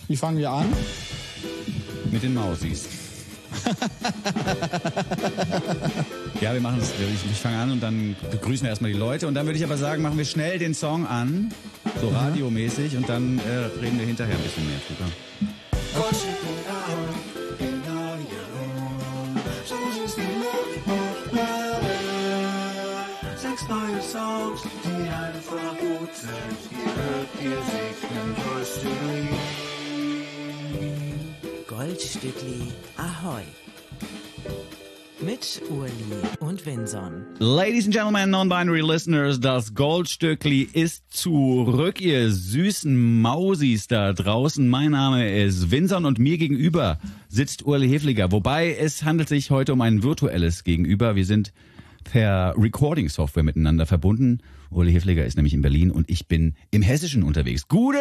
Wie fangen wir an? Mit den Mausis. Ja, wir machen es. Ich fange an und dann begrüßen wir erstmal die Leute. Und dann würde ich aber sagen, machen wir schnell den Song an, so radiomäßig, und dann reden wir hinterher ein bisschen mehr drüber. Sechs neue Songs, die einfach gut sind. Ihr hört, ihr segnen Goldstückli. Goldstückli, ahoi. Mit Urli und Vinson. Ladies and Gentlemen, non-binary listeners, das Goldstückli ist zurück, ihr süßen Mausis da draußen. Mein Name ist Vinson und mir gegenüber sitzt Urli Hefliger. Wobei es handelt sich heute um ein virtuelles Gegenüber. Wir sind per Recording-Software miteinander verbunden. Urli Hefliger ist nämlich in Berlin und ich bin im Hessischen unterwegs. Gute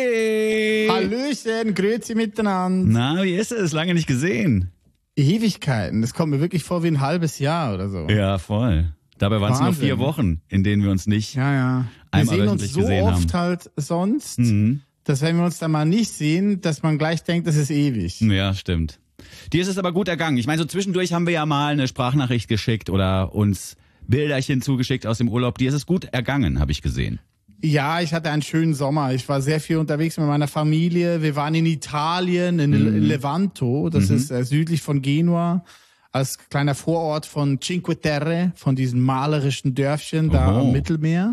Urli! Hallöchen, grüezi miteinander. Na, wie ist es? Lange nicht gesehen. Ewigkeiten, das kommt mir wirklich vor wie ein halbes Jahr oder so. Ja, voll. Dabei waren es nur Wahnsinn. 4 Wochen, in denen wir uns nicht Ja. Wir einmal sehen uns wöchentlich so gesehen oft haben. halt sonst, dass wenn wir uns dann mal nicht sehen, dass man gleich denkt, das ist ewig. Ja, stimmt. Dir ist es aber gut ergangen. Ich meine, so zwischendurch haben wir ja mal eine Sprachnachricht geschickt oder uns Bilderchen zugeschickt aus dem Urlaub. Dir ist es gut ergangen, habe ich gesehen. Ja, ich hatte einen schönen Sommer. Ich war sehr viel unterwegs mit meiner Familie. Wir waren in Italien, in Levanto, das ist südlich von Genua, als kleiner Vorort von Cinque Terre, von diesem malerischen Dörfchen da am Mittelmeer.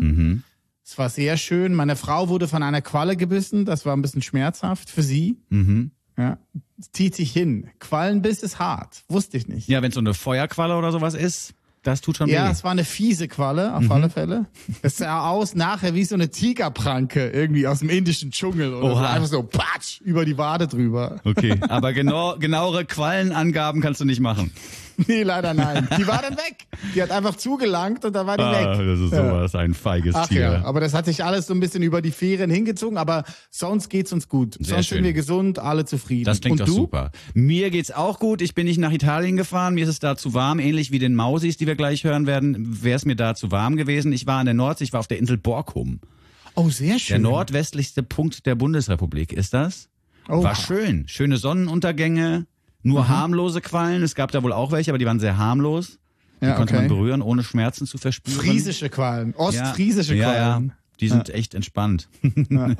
Es war sehr schön. Meine Frau wurde von einer Qualle gebissen. Das war ein bisschen schmerzhaft für sie. Ja, zieht sich hin. Quallenbiss ist hart. Wusste ich nicht. Ja, wenn es so eine Feuerqualle oder sowas ist, das tut schon Ja, weh. es war eine fiese Qualle, auf alle Fälle. Es sah aus nachher wie so eine Tigerpranke irgendwie aus dem indischen Dschungel oder so. Oha. Einfach so patsch über die Wade drüber. Okay, aber genauere Quallenangaben kannst du nicht machen. Nee, leider nein. Die war dann weg. Die hat einfach zugelangt und dann war die weg. Das ist sowas, ein feiges Ach Tier. ja, aber das hat sich alles so ein bisschen über die Ferien hingezogen, aber sonst geht's uns gut. Sehr Sonst schön. sind wir gesund, alle zufrieden. Das klingt und doch du? super. Mir geht's auch gut. Ich bin nicht nach Italien gefahren. Mir ist es da zu warm. Ähnlich wie den Mausis, die wir gleich hören werden, wäre es mir da zu warm gewesen. Ich war an der Nordsee, ich war auf der Insel Borkum. Oh, sehr Der schön. nordwestlichste Punkt der Bundesrepublik ist das. Oha. War schön. Schöne Sonnenuntergänge, nur harmlose Quallen. Es gab da wohl auch welche, aber die waren sehr harmlos. Die Ja, konnte man okay. berühren, ohne Schmerzen zu verspüren. Friesische Quallen, ostfriesische Ja, Quallen. die sind echt entspannt. Nee,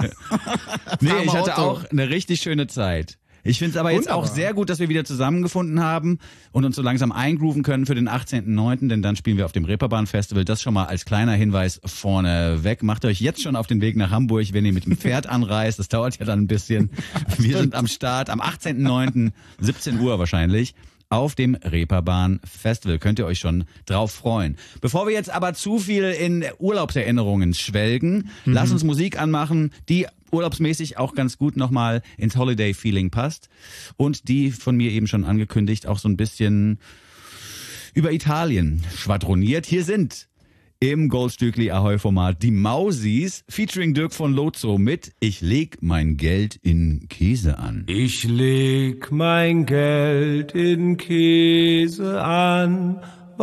ich hatte auch eine richtig schöne Zeit. Ich finde es aber jetzt auch Wunderbar. sehr gut, dass wir wieder zusammengefunden haben und uns so langsam eingrooven können für den 18.09., denn dann spielen wir auf dem Reeperbahn Festival. Das schon mal als kleiner Hinweis vorneweg. Macht euch jetzt schon auf den Weg nach Hamburg, wenn ihr mit dem Pferd anreist. Das dauert ja dann ein bisschen. Wir sind am Start am 18.09., 17 Uhr wahrscheinlich. Auf dem Reeperbahn Festival. Könnt ihr euch schon drauf freuen. Bevor wir jetzt aber zu viel in Urlaubserinnerungen schwelgen, lasst uns Musik anmachen, die urlaubsmäßig auch ganz gut nochmal ins Holiday-Feeling passt. Und die von mir eben schon angekündigt auch so ein bisschen über Italien schwadroniert. Hier sind im Goldstückli Ahoi Format die Mausis featuring Dirk von Lozo mit Ich leg mein Geld in Käse an. Ich leg mein Geld in Käse an.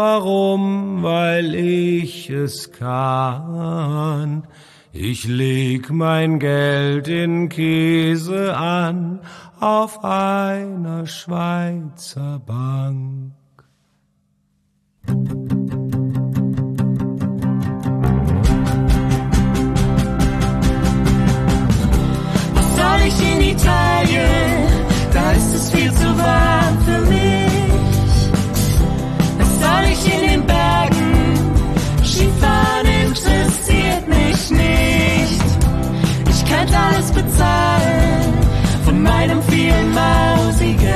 Warum? Weil ich es kann. Ich leg mein Geld in Käse an auf einer Schweizer Bank. Was soll ich in Italien? Da ist es viel zu warm für mich. Was soll ich in den Bergen? Skifahren interessiert mich nicht. Ich könnte alles bezahlen von meinem vielen Mausigeld.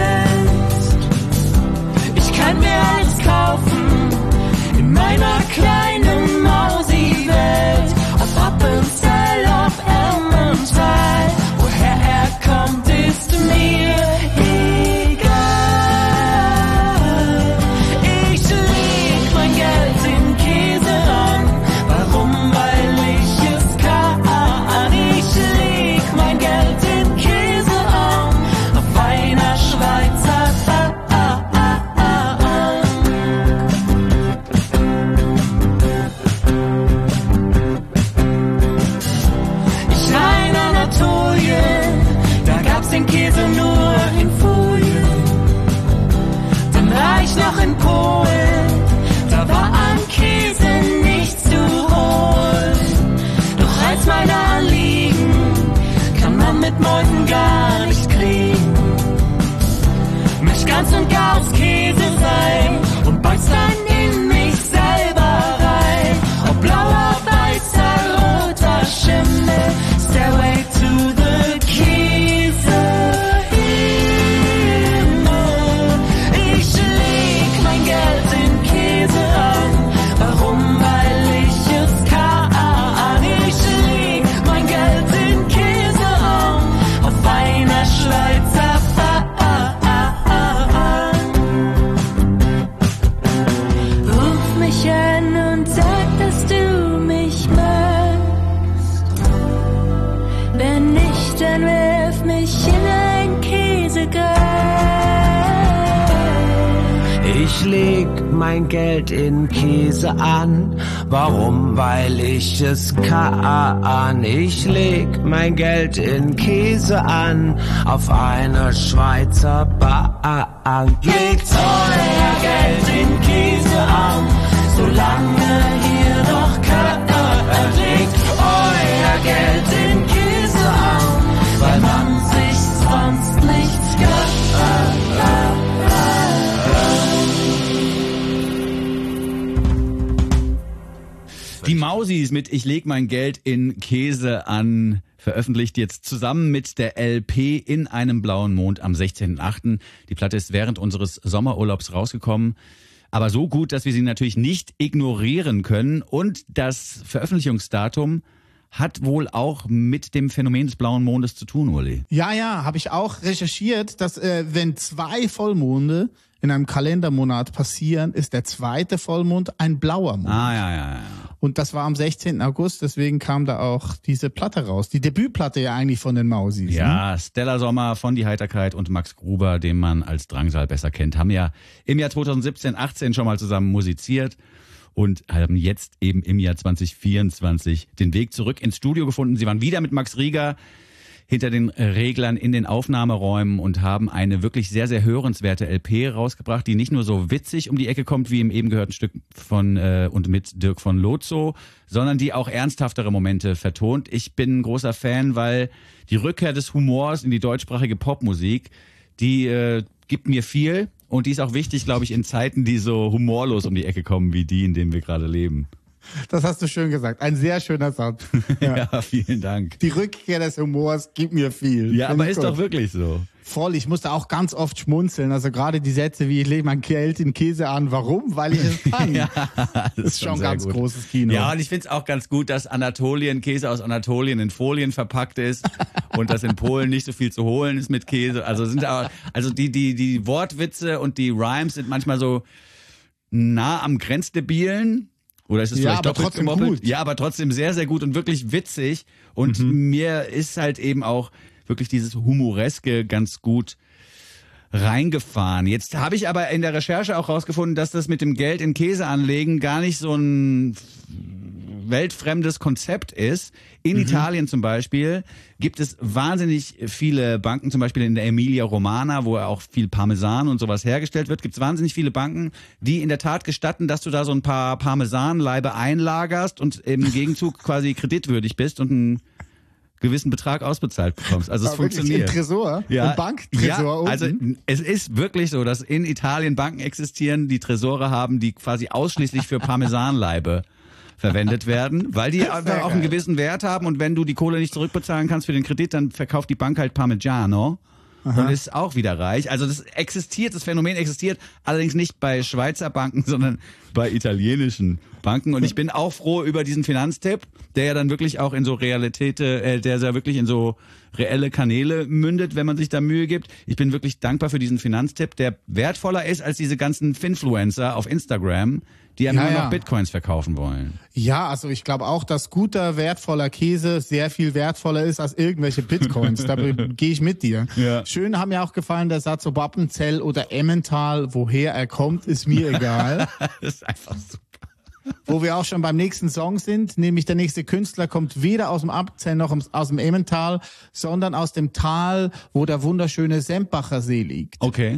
Ich kann mir alles kaufen in meiner kleinen Mausi-Welt. Ob Appenzell, ob Emmental, woher er kommt, ist mir egal. Ich leg mein Geld in Käse an. Warum? Weil ich es kann. Ich leg mein Geld in Käse an auf einer Schweizer Bank. in Polen, da war an Käse nichts zu holen. Doch eins meiner Anliegen kann man mit Mäusen gar nicht kriegen. Mich ganz und gar aus Käse sein und beißt dann in mich selber rein. Ob blauer, weißer, roter Schimmel, Stairway to the Käsehimmel. Ich leg mein Geld in Käse an. Warum? Weil ich es kann. Ich leg mein Geld in Käse an. Auf einer Schweizer Bahn. Ruf mich an und sag, dass du mich magst. Wenn nicht, dann wirf mich in ein Käsegras. Ich leg mein Geld in Käse an. Warum? Weil ich es kann. Ich leg mein Geld in Käse an. Auf einer Schweizer Bahn. Legt euer Geld in Käse an, solange ihr noch könnt. Legt euer Geld in Käse an, weil man sich sonst nichts gönnt. Die Mausis mit Ich leg mein Geld in Käse an, veröffentlicht jetzt zusammen mit der LP In einem blauen Mond am 16.8. Die Platte ist während unseres Sommerurlaubs rausgekommen, aber so gut, dass wir sie natürlich nicht ignorieren können. Und das Veröffentlichungsdatum hat wohl auch mit dem Phänomen des blauen Mondes zu tun, Uli. Ja, habe ich auch recherchiert, dass wenn 2 Vollmonde in einem Kalendermonat passieren, ist der zweite Vollmond ein blauer Mond. Ja. Und das war am 16. August, deswegen kam da auch diese Platte raus. Die Debütplatte ja eigentlich von den Mausis. Ja, Stella Sommer von Die Heiterkeit und Max Gruber, den man als Drangsal besser kennt, haben ja im Jahr 2017/18 schon mal zusammen musiziert und haben jetzt eben im Jahr 2024 den Weg zurück ins Studio gefunden. Sie waren wieder mit Max Rieger hinter den Reglern in den Aufnahmeräumen und haben eine wirklich sehr, sehr hörenswerte LP rausgebracht, die nicht nur so witzig um die Ecke kommt, wie im eben gehörten Stück von und mit Dirk von Lozo, sondern die auch ernsthaftere Momente vertont. Ich bin ein großer Fan, weil die Rückkehr des Humors in die deutschsprachige Popmusik, die gibt mir viel und die ist auch wichtig, glaube ich, in Zeiten, die so humorlos um die Ecke kommen, wie die, in denen wir gerade leben. Das hast du schön gesagt. Ein sehr schöner Satz. Ja, vielen Dank. Die Rückkehr des Humors gibt mir viel. Ja, aber ist doch wirklich so. Voll, ich musste auch ganz oft schmunzeln. Also gerade die Sätze wie, ich lege mein Geld in Käse an. Warum? Weil ich es kann. Ja, das ist schon ganz gut. Großes Kino. Ja, und ich finde es auch ganz gut, dass Käse aus Anatolien in Folien verpackt ist und dass in Polen nicht so viel zu holen ist mit Käse. Also die Wortwitze und die Rhymes sind manchmal so nah am Grenzdebilen. Oder ist es vielleicht aber doppelt trotzdem gemoppelt? gut. Ja, aber trotzdem sehr, sehr gut und wirklich witzig. Und mir ist halt eben auch wirklich dieses Humoreske ganz gut reingefahren. Jetzt habe ich aber in der Recherche auch rausgefunden, dass das mit dem Geld in Käse anlegen gar nicht so ein weltfremdes Konzept ist. In Italien zum Beispiel gibt es wahnsinnig viele Banken, zum Beispiel in der Emilia Romagna, wo auch viel Parmesan und sowas hergestellt wird, gibt es wahnsinnig viele Banken, die in der Tat gestatten, dass du da so ein paar Parmesanleibe einlagerst und im Gegenzug quasi kreditwürdig bist und einen gewissen Betrag ausbezahlt bekommst. Also es funktioniert. Im Tresor? Ja, Im Banktresor unten? Also es ist wirklich so, dass in Italien Banken existieren, die Tresore haben, die quasi ausschließlich für Parmesanleibe verwendet werden, weil die einfach auch einen gewissen Wert haben und wenn du die Kohle nicht zurückbezahlen kannst für den Kredit, dann verkauft die Bank halt Parmigiano und ist auch wieder reich. Also das Phänomen existiert, allerdings nicht bei Schweizer Banken, sondern bei italienischen Banken. Und ich bin auch froh über diesen Finanztipp, der ja dann wirklich auch in so der ja wirklich in so reelle Kanäle mündet, wenn man sich da Mühe gibt. Ich bin wirklich dankbar für diesen Finanztipp, der wertvoller ist als diese ganzen Finfluencer auf Instagram, die einem nur noch Bitcoins verkaufen wollen. Ja, also ich glaube auch, dass guter, wertvoller Käse sehr viel wertvoller ist als irgendwelche Bitcoins. Da gehe ich mit dir. Ja. Schön hat mir auch gefallen der Satz, ob Appenzell oder Emmental, woher er kommt, ist mir egal. Das ist einfach super. Wo wir auch schon beim nächsten Song sind, nämlich der nächste Künstler kommt weder aus dem Appenzell noch aus dem Emmental, sondern aus dem Tal, wo der wunderschöne Sempacher See liegt. Okay.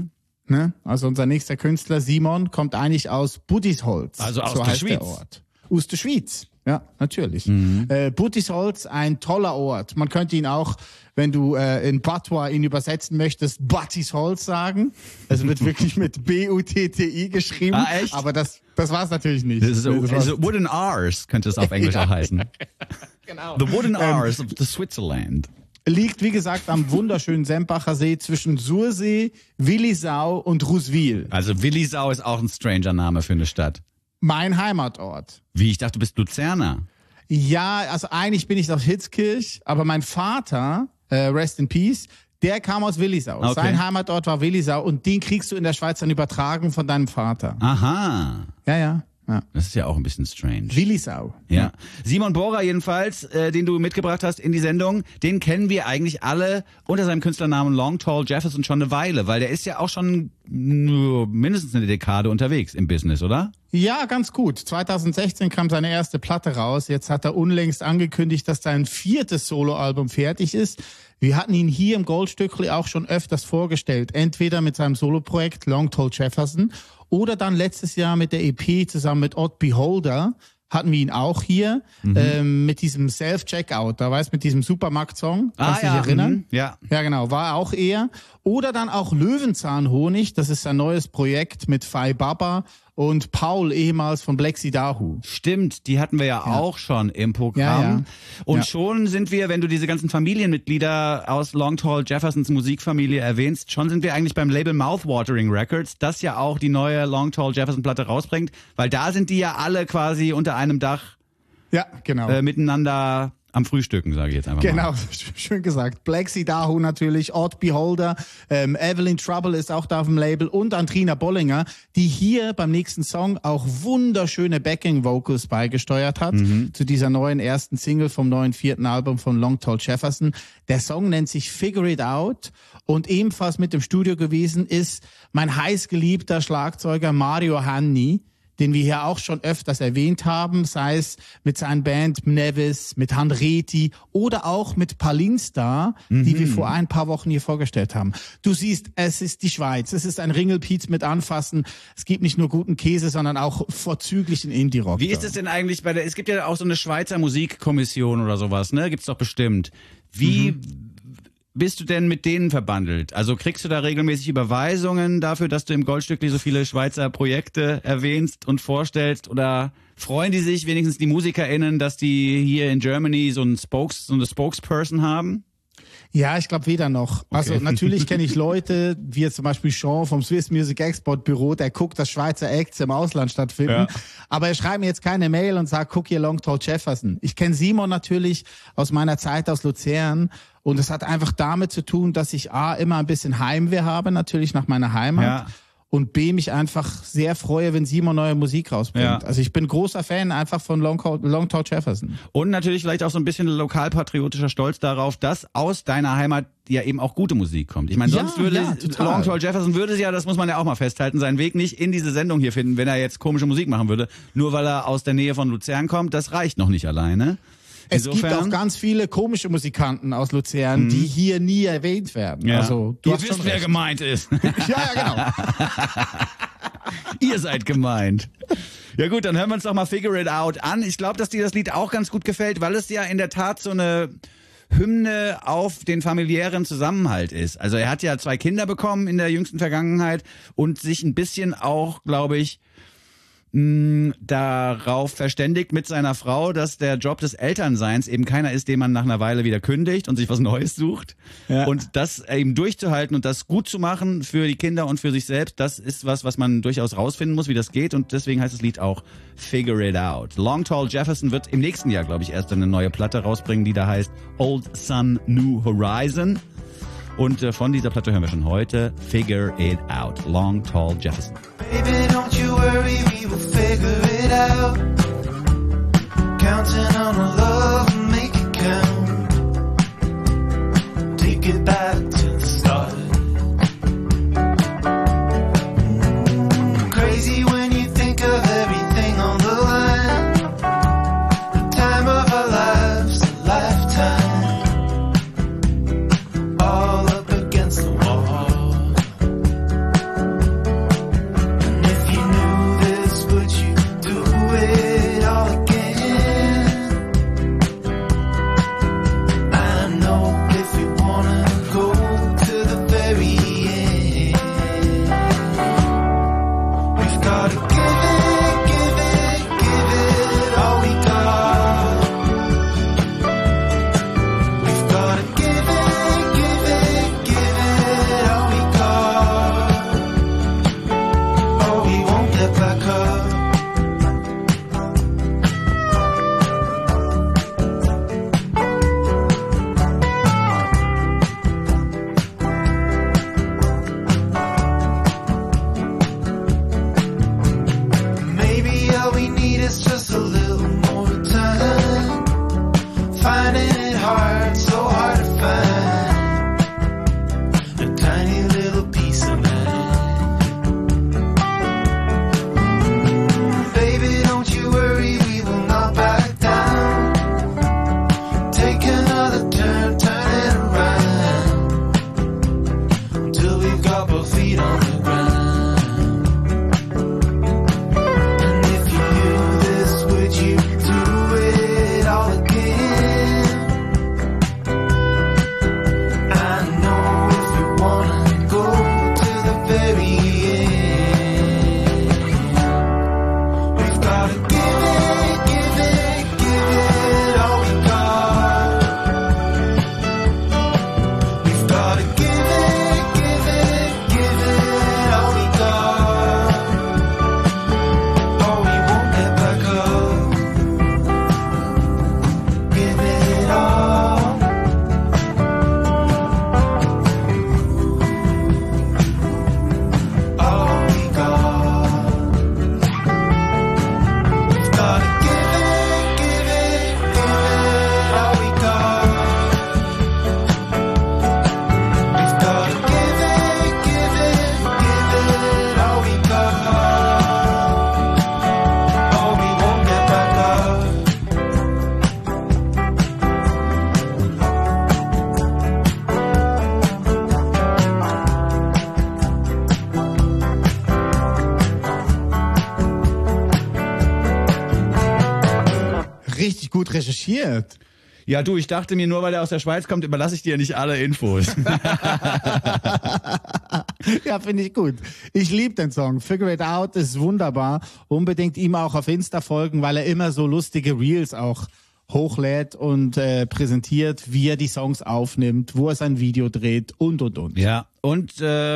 Ne? Also unser nächster Künstler, Simon, kommt eigentlich aus Budisholz. Also aus so der heißt Schweiz. Der Ort. Aus der Schweiz, ja, natürlich. Budisholz, ein toller Ort. Man könnte ihn auch, wenn du in Patois ihn übersetzen möchtest, Budisholz sagen. Es wird wirklich mit B-U-T-T-I geschrieben. Ah, echt? Aber das war's natürlich nicht. Das ist also Wooden R's könnte es auf Englisch auch heißen. Genau. The Wooden R's of the Switzerland. Liegt, wie gesagt, am wunderschönen Sempacher See zwischen Sursee, Willisau und Ruswil. Also Willisau ist auch ein stranger Name für eine Stadt. Mein Heimatort. Wie, ich dachte, du bist Luzerner. Ja, also eigentlich bin ich aus Hitzkirch, aber mein Vater, rest in peace, der kam aus Willisau. Okay. Sein Heimatort war Willisau und den kriegst du in der Schweiz dann übertragen von deinem Vater. Aha. Ja. Das ist ja auch ein bisschen strange. Willisau. Ja. Simon Bohrer jedenfalls, den du mitgebracht hast in die Sendung, den kennen wir eigentlich alle unter seinem Künstlernamen Long Tall Jefferson schon eine Weile, weil der ist ja auch schon mindestens eine Dekade unterwegs im Business, oder? Ja, ganz gut. 2016 kam seine erste Platte raus. Jetzt hat er unlängst angekündigt, dass sein 4. Soloalbum fertig ist. Wir hatten ihn hier im Goldstückli auch schon öfters vorgestellt. Entweder mit seinem Soloprojekt Long Tall Jefferson oder dann letztes Jahr mit der EP zusammen mit Odd Beholder hatten wir ihn auch hier mit diesem Self-Checkout, da weißt mit diesem Supermarkt-Song, kannst du dich erinnern? Ja. Ja, genau, war auch er. Oder dann auch Löwenzahnhonig, das ist sein neues Projekt mit Fai Baba und Paul, ehemals von Black Sea Dahu. Stimmt, die hatten wir ja auch schon im Programm. Ja. Und Ja. schon sind wir, wenn du diese ganzen Familienmitglieder aus Long Tall Jeffersons Musikfamilie erwähnst, schon sind wir eigentlich beim Label Mouthwatering Records, das ja auch die neue Long Tall Jefferson Platte rausbringt, weil da sind die ja alle quasi unter einem Dach Ja, genau. miteinander am Frühstücken, sage ich jetzt einfach mal. Genau, schön gesagt. Black Sea Dahu natürlich, Odd Beholder, Evelyn Trouble ist auch da auf dem Label und Andrina Bollinger, die hier beim nächsten Song auch wunderschöne Backing-Vocals beigesteuert hat zu dieser neuen ersten Single vom neuen 4. Album von Long Tall Jefferson. Der Song nennt sich Figure It Out und ebenfalls mit dem Studio gewesen ist mein heißgeliebter Schlagzeuger Mario Hanni, den wir hier auch schon öfters erwähnt haben, sei es mit seinen Band Nevis, mit Handreti oder auch mit Palinstar, die wir vor ein paar Wochen hier vorgestellt haben. Du siehst, es ist die Schweiz, es ist ein Ringelpiez mit Anfassen, es gibt nicht nur guten Käse, sondern auch vorzüglichen Indie-Rock. Wie ist es denn eigentlich es gibt ja auch so eine Schweizer Musikkommission oder sowas, ne? Gibt's doch bestimmt. Wie bist du denn mit denen verbandelt? Also kriegst du da regelmäßig Überweisungen dafür, dass du im Goldstückli so viele Schweizer Projekte erwähnst und vorstellst? Oder freuen die sich wenigstens die MusikerInnen, dass die hier in Germany so eine Spokesperson haben? Ja, ich glaube weder noch. Also natürlich kenne ich Leute, wie jetzt zum Beispiel Sean vom Swiss Music Export Büro, der guckt, dass Schweizer Acts im Ausland stattfinden. Ja. Aber er schreibt mir jetzt keine Mail und sagt, guck hier Long Tall Jefferson. Ich kenne Simon natürlich aus meiner Zeit aus Luzern und es hat einfach damit zu tun, dass ich A, immer ein bisschen Heimweh habe, natürlich nach meiner Heimat. Ja. Und B, mich einfach sehr freue, wenn Simon neue Musik rausbringt. Ja. Also ich bin großer Fan einfach von Long Tall Jefferson. Und natürlich vielleicht auch so ein bisschen lokalpatriotischer Stolz darauf, dass aus deiner Heimat ja eben auch gute Musik kommt. Ich meine, Ja, sonst würde ja, total. Long Tall Jefferson würde ja, das muss man ja auch mal festhalten, seinen Weg nicht in diese Sendung hier finden, wenn er jetzt komische Musik machen würde. Nur weil er aus der Nähe von Luzern kommt, das reicht noch nicht alleine. Es gibt auch ganz viele komische Musikanten aus Luzern, die hier nie erwähnt werden. Ja. Also du Ihr hast wisst, schon wer recht. gemeint ist. Ja, genau. Ihr seid gemeint. Ja gut, dann hören wir uns doch mal Figure It Out an. Ich glaube, dass dir das Lied auch ganz gut gefällt, weil es ja in der Tat so eine Hymne auf den familiären Zusammenhalt ist. Also er hat ja 2 Kinder bekommen in der jüngsten Vergangenheit und sich ein bisschen auch, glaube ich, darauf verständigt mit seiner Frau, dass der Job des Elternseins eben keiner ist, den man nach einer Weile wieder kündigt und sich was Neues sucht. Ja. Und das eben durchzuhalten und das gut zu machen für die Kinder und für sich selbst, das ist was man durchaus rausfinden muss, wie das geht. Und deswegen heißt das Lied auch Figure It Out. Long Tall Jefferson wird im nächsten Jahr, glaube ich, erst eine neue Platte rausbringen, die da heißt Old Sun, New Horizon. Und von dieser Platte hören wir schon heute Figure It Out. Long Tall Jefferson. Baby, don't you worry, we will figure it out. Counting on our love and make it count. Take it back to the start. Crazy when you think of everything on the line. The time of our lives, a lifetime. All up against the wall. gotta give it all we got. Or we won't get back up. Give it all. All we got. We've gotta give it all we got. We've gotta give it all we got. Or we won't get back up. Richtig gut recherchiert. Ja, du, ich dachte mir, nur weil er aus der Schweiz kommt, überlasse ich dir nicht alle Infos. Ja, finde ich gut. Ich liebe den Song. Figure It Out ist wunderbar. Unbedingt ihm auch auf Insta folgen, weil er immer so lustige Reels auch hochlädt und präsentiert, wie er die Songs aufnimmt, wo er sein Video dreht und. Ja, und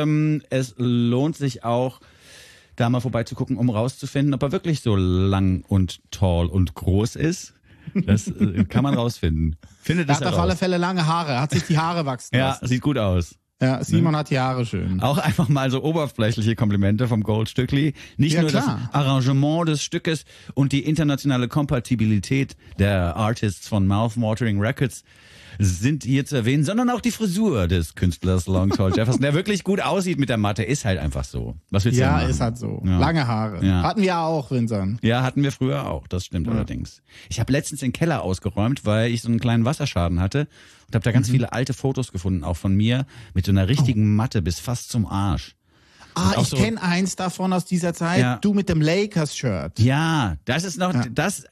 es lohnt sich auch, da mal vorbeizugucken, um rauszufinden, ob er wirklich so lang und tall und groß ist. Das kann man rausfinden. Findet Er es hat auf heraus. alle Fälle lange Haare, hat sich die Haare wachsen Ja, lassen. sieht gut aus. Ja, Simon hat die Haare schön. Auch einfach mal so oberflächliche Komplimente vom Goldstückli. Nicht Ja, nur klar. das Arrangement des Stückes und die internationale Kompatibilität der Artists von Mouthwatering Records sind hier zu erwähnen, sondern auch die Frisur des Künstlers Long Tall Jefferson, der wirklich gut aussieht mit der Matte, ist halt einfach so. Was willst du denn Ja, machen? ist halt so. Ja. Lange Haare. Ja. Hatten wir auch, Vincent. Ja, hatten wir früher auch, das stimmt allerdings. Ich habe letztens den Keller ausgeräumt, weil ich so einen kleinen Wasserschaden hatte und habe da ganz viele alte Fotos gefunden, auch von mir, mit so einer richtigen Matte bis fast zum Arsch. Ah, auch ich so- kenne eins davon aus dieser Zeit. Ja. Du mit dem Lakers-Shirt. Ja, das ist noch,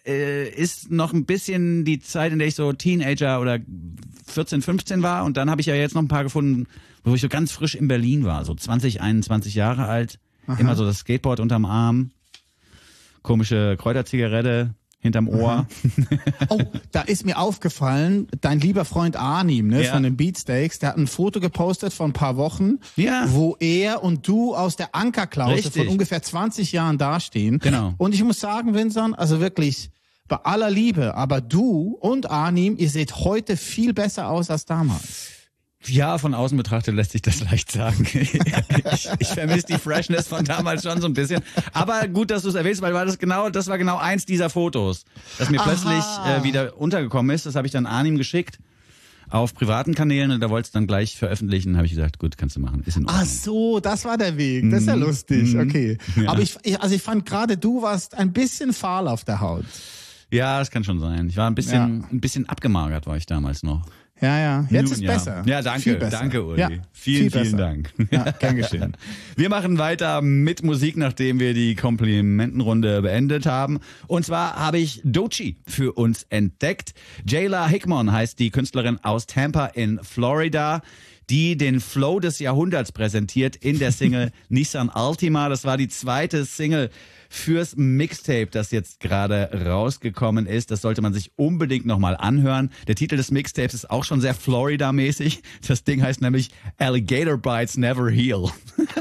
ist noch ein bisschen die Zeit, in der ich so Teenager oder 14, 15 war. Und dann habe ich ja jetzt noch ein paar gefunden, wo ich so ganz frisch in Berlin war, so 20, 21 Jahre alt. Immer so das Skateboard unterm Arm, komische Kräuterzigarette hinterm Ohr. Oh, da ist mir aufgefallen, dein lieber Freund Arnim, ne, Ja. von den Beatsteaks, der hat ein Foto gepostet vor ein paar Wochen, Ja. wo er und du aus der Ankerklause Richtig. von ungefähr 20 Jahren dastehen. Genau. Und ich muss sagen, Vincent, also wirklich, bei aller Liebe, aber du und Arnim, ihr seht heute viel besser aus als damals. Ja, von außen betrachtet lässt sich das leicht sagen. Ich vermisse die Freshness von damals schon so ein bisschen. Aber gut, dass du es erwähnst, weil das war genau eins dieser Fotos, das mir plötzlich wieder untergekommen ist. Das habe ich dann Arnim geschickt auf privaten Kanälen und da wollte es dann gleich veröffentlichen. Habe ich gesagt, gut, kannst du machen. Ist in Ordnung. Ach so, das war der Weg. Das ist ja lustig, okay. Ja. Aber ich fand gerade, du warst ein bisschen fahl auf der Haut. Ja, das kann schon sein. Ich war ein bisschen abgemagert, war ich damals noch. Ja, jetzt Nun ist ja. besser. Ja, danke, Viel besser. danke, Uli. Ja, vielen viel besser. Dank. Ja, gern geschehen. Wir machen weiter mit Musik, nachdem wir die Komplimentenrunde beendet haben. Und zwar habe ich Doechii für uns entdeckt. Jayla Hickman heißt die Künstlerin aus Tampa in Florida, die den Flow des Jahrhunderts präsentiert in der Single Nissan Altima. Das war die zweite Single fürs Mixtape, das jetzt gerade rausgekommen ist. Das sollte man sich unbedingt nochmal anhören. Der Titel des Mixtapes ist auch schon sehr Florida-mäßig. Das Ding heißt nämlich Alligator Bites Never Heal.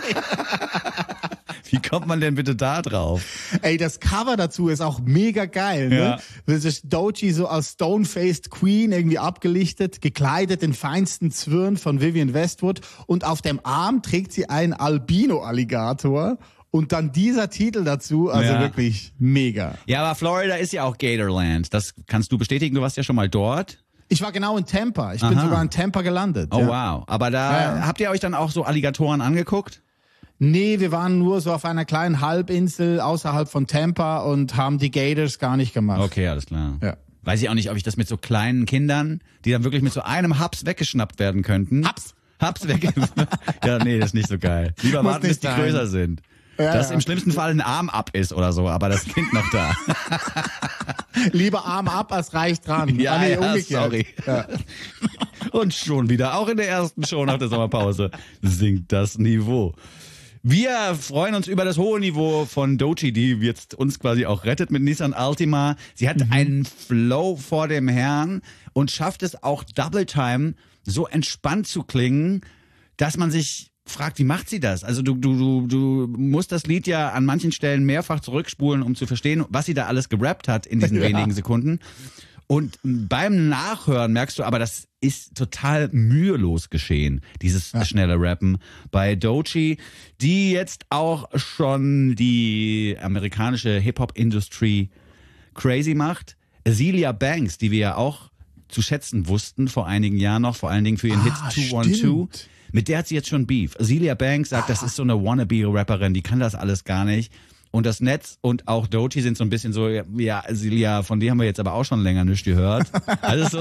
Wie kommt man denn bitte da drauf? Ey, das Cover dazu ist auch mega geil, ne? Ja. Das ist Doechii so als Stone-Faced Queen irgendwie abgelichtet, gekleidet in feinsten Zwirn von Vivienne Westwood und auf dem Arm trägt sie einen Albino-Alligator und dann dieser Titel dazu, also Ja. wirklich mega. Ja, aber Florida ist ja auch Gatorland. Das kannst du bestätigen. Du warst ja schon mal dort. Ich war genau in Tampa, ich bin Aha. sogar in Tampa gelandet. Oh, ja. wow. Aber da Ja. habt ihr euch dann auch so Alligatoren angeguckt? Nee, wir waren nur so auf einer kleinen Halbinsel außerhalb von Tampa und haben die Gators gar nicht gemacht. Okay, alles klar. Ja. Weiß ich auch nicht, ob ich das mit so kleinen Kindern, die dann wirklich mit so einem Haps weggeschnappt werden könnten. Haps weg. Ja, nee, das ist nicht so geil. Lieber Muss warten, bis nicht die sein. größer sind. Ja, Dass ja. im schlimmsten Fall ein Arm ab ist oder so, aber das Kind noch da. Lieber Arm ab als reich dran. Umgekehrt. sorry. Ja. Und schon wieder, auch in der ersten Show nach der Sommerpause, sinkt das Niveau. Wir freuen uns über das hohe Niveau von Doechii, die jetzt uns quasi auch rettet mit Nissan Altima. Sie hat einen Flow vor dem Herrn und schafft es auch Double Time so entspannt zu klingen, dass man sich fragt, wie macht sie das? Also du musst das Lied ja an manchen Stellen mehrfach zurückspulen, um zu verstehen, was sie da alles gerappt hat in diesen wenigen Sekunden. Und beim Nachhören merkst du aber, das ist total mühelos geschehen, dieses schnelle Rappen bei Doechii, die jetzt auch schon die amerikanische Hip-Hop-Industrie crazy macht. Azealia Banks, die wir ja auch zu schätzen wussten vor einigen Jahren noch, vor allen Dingen für ihren Hit 212. Mit der hat sie jetzt schon Beef. Azealia Banks sagt, das ist so eine Wannabe-Rapperin, die kann das alles gar nicht. Und das Netz und auch Doechii sind so ein bisschen so, ja, Azealia, von dir haben wir jetzt aber auch schon länger nichts gehört. Also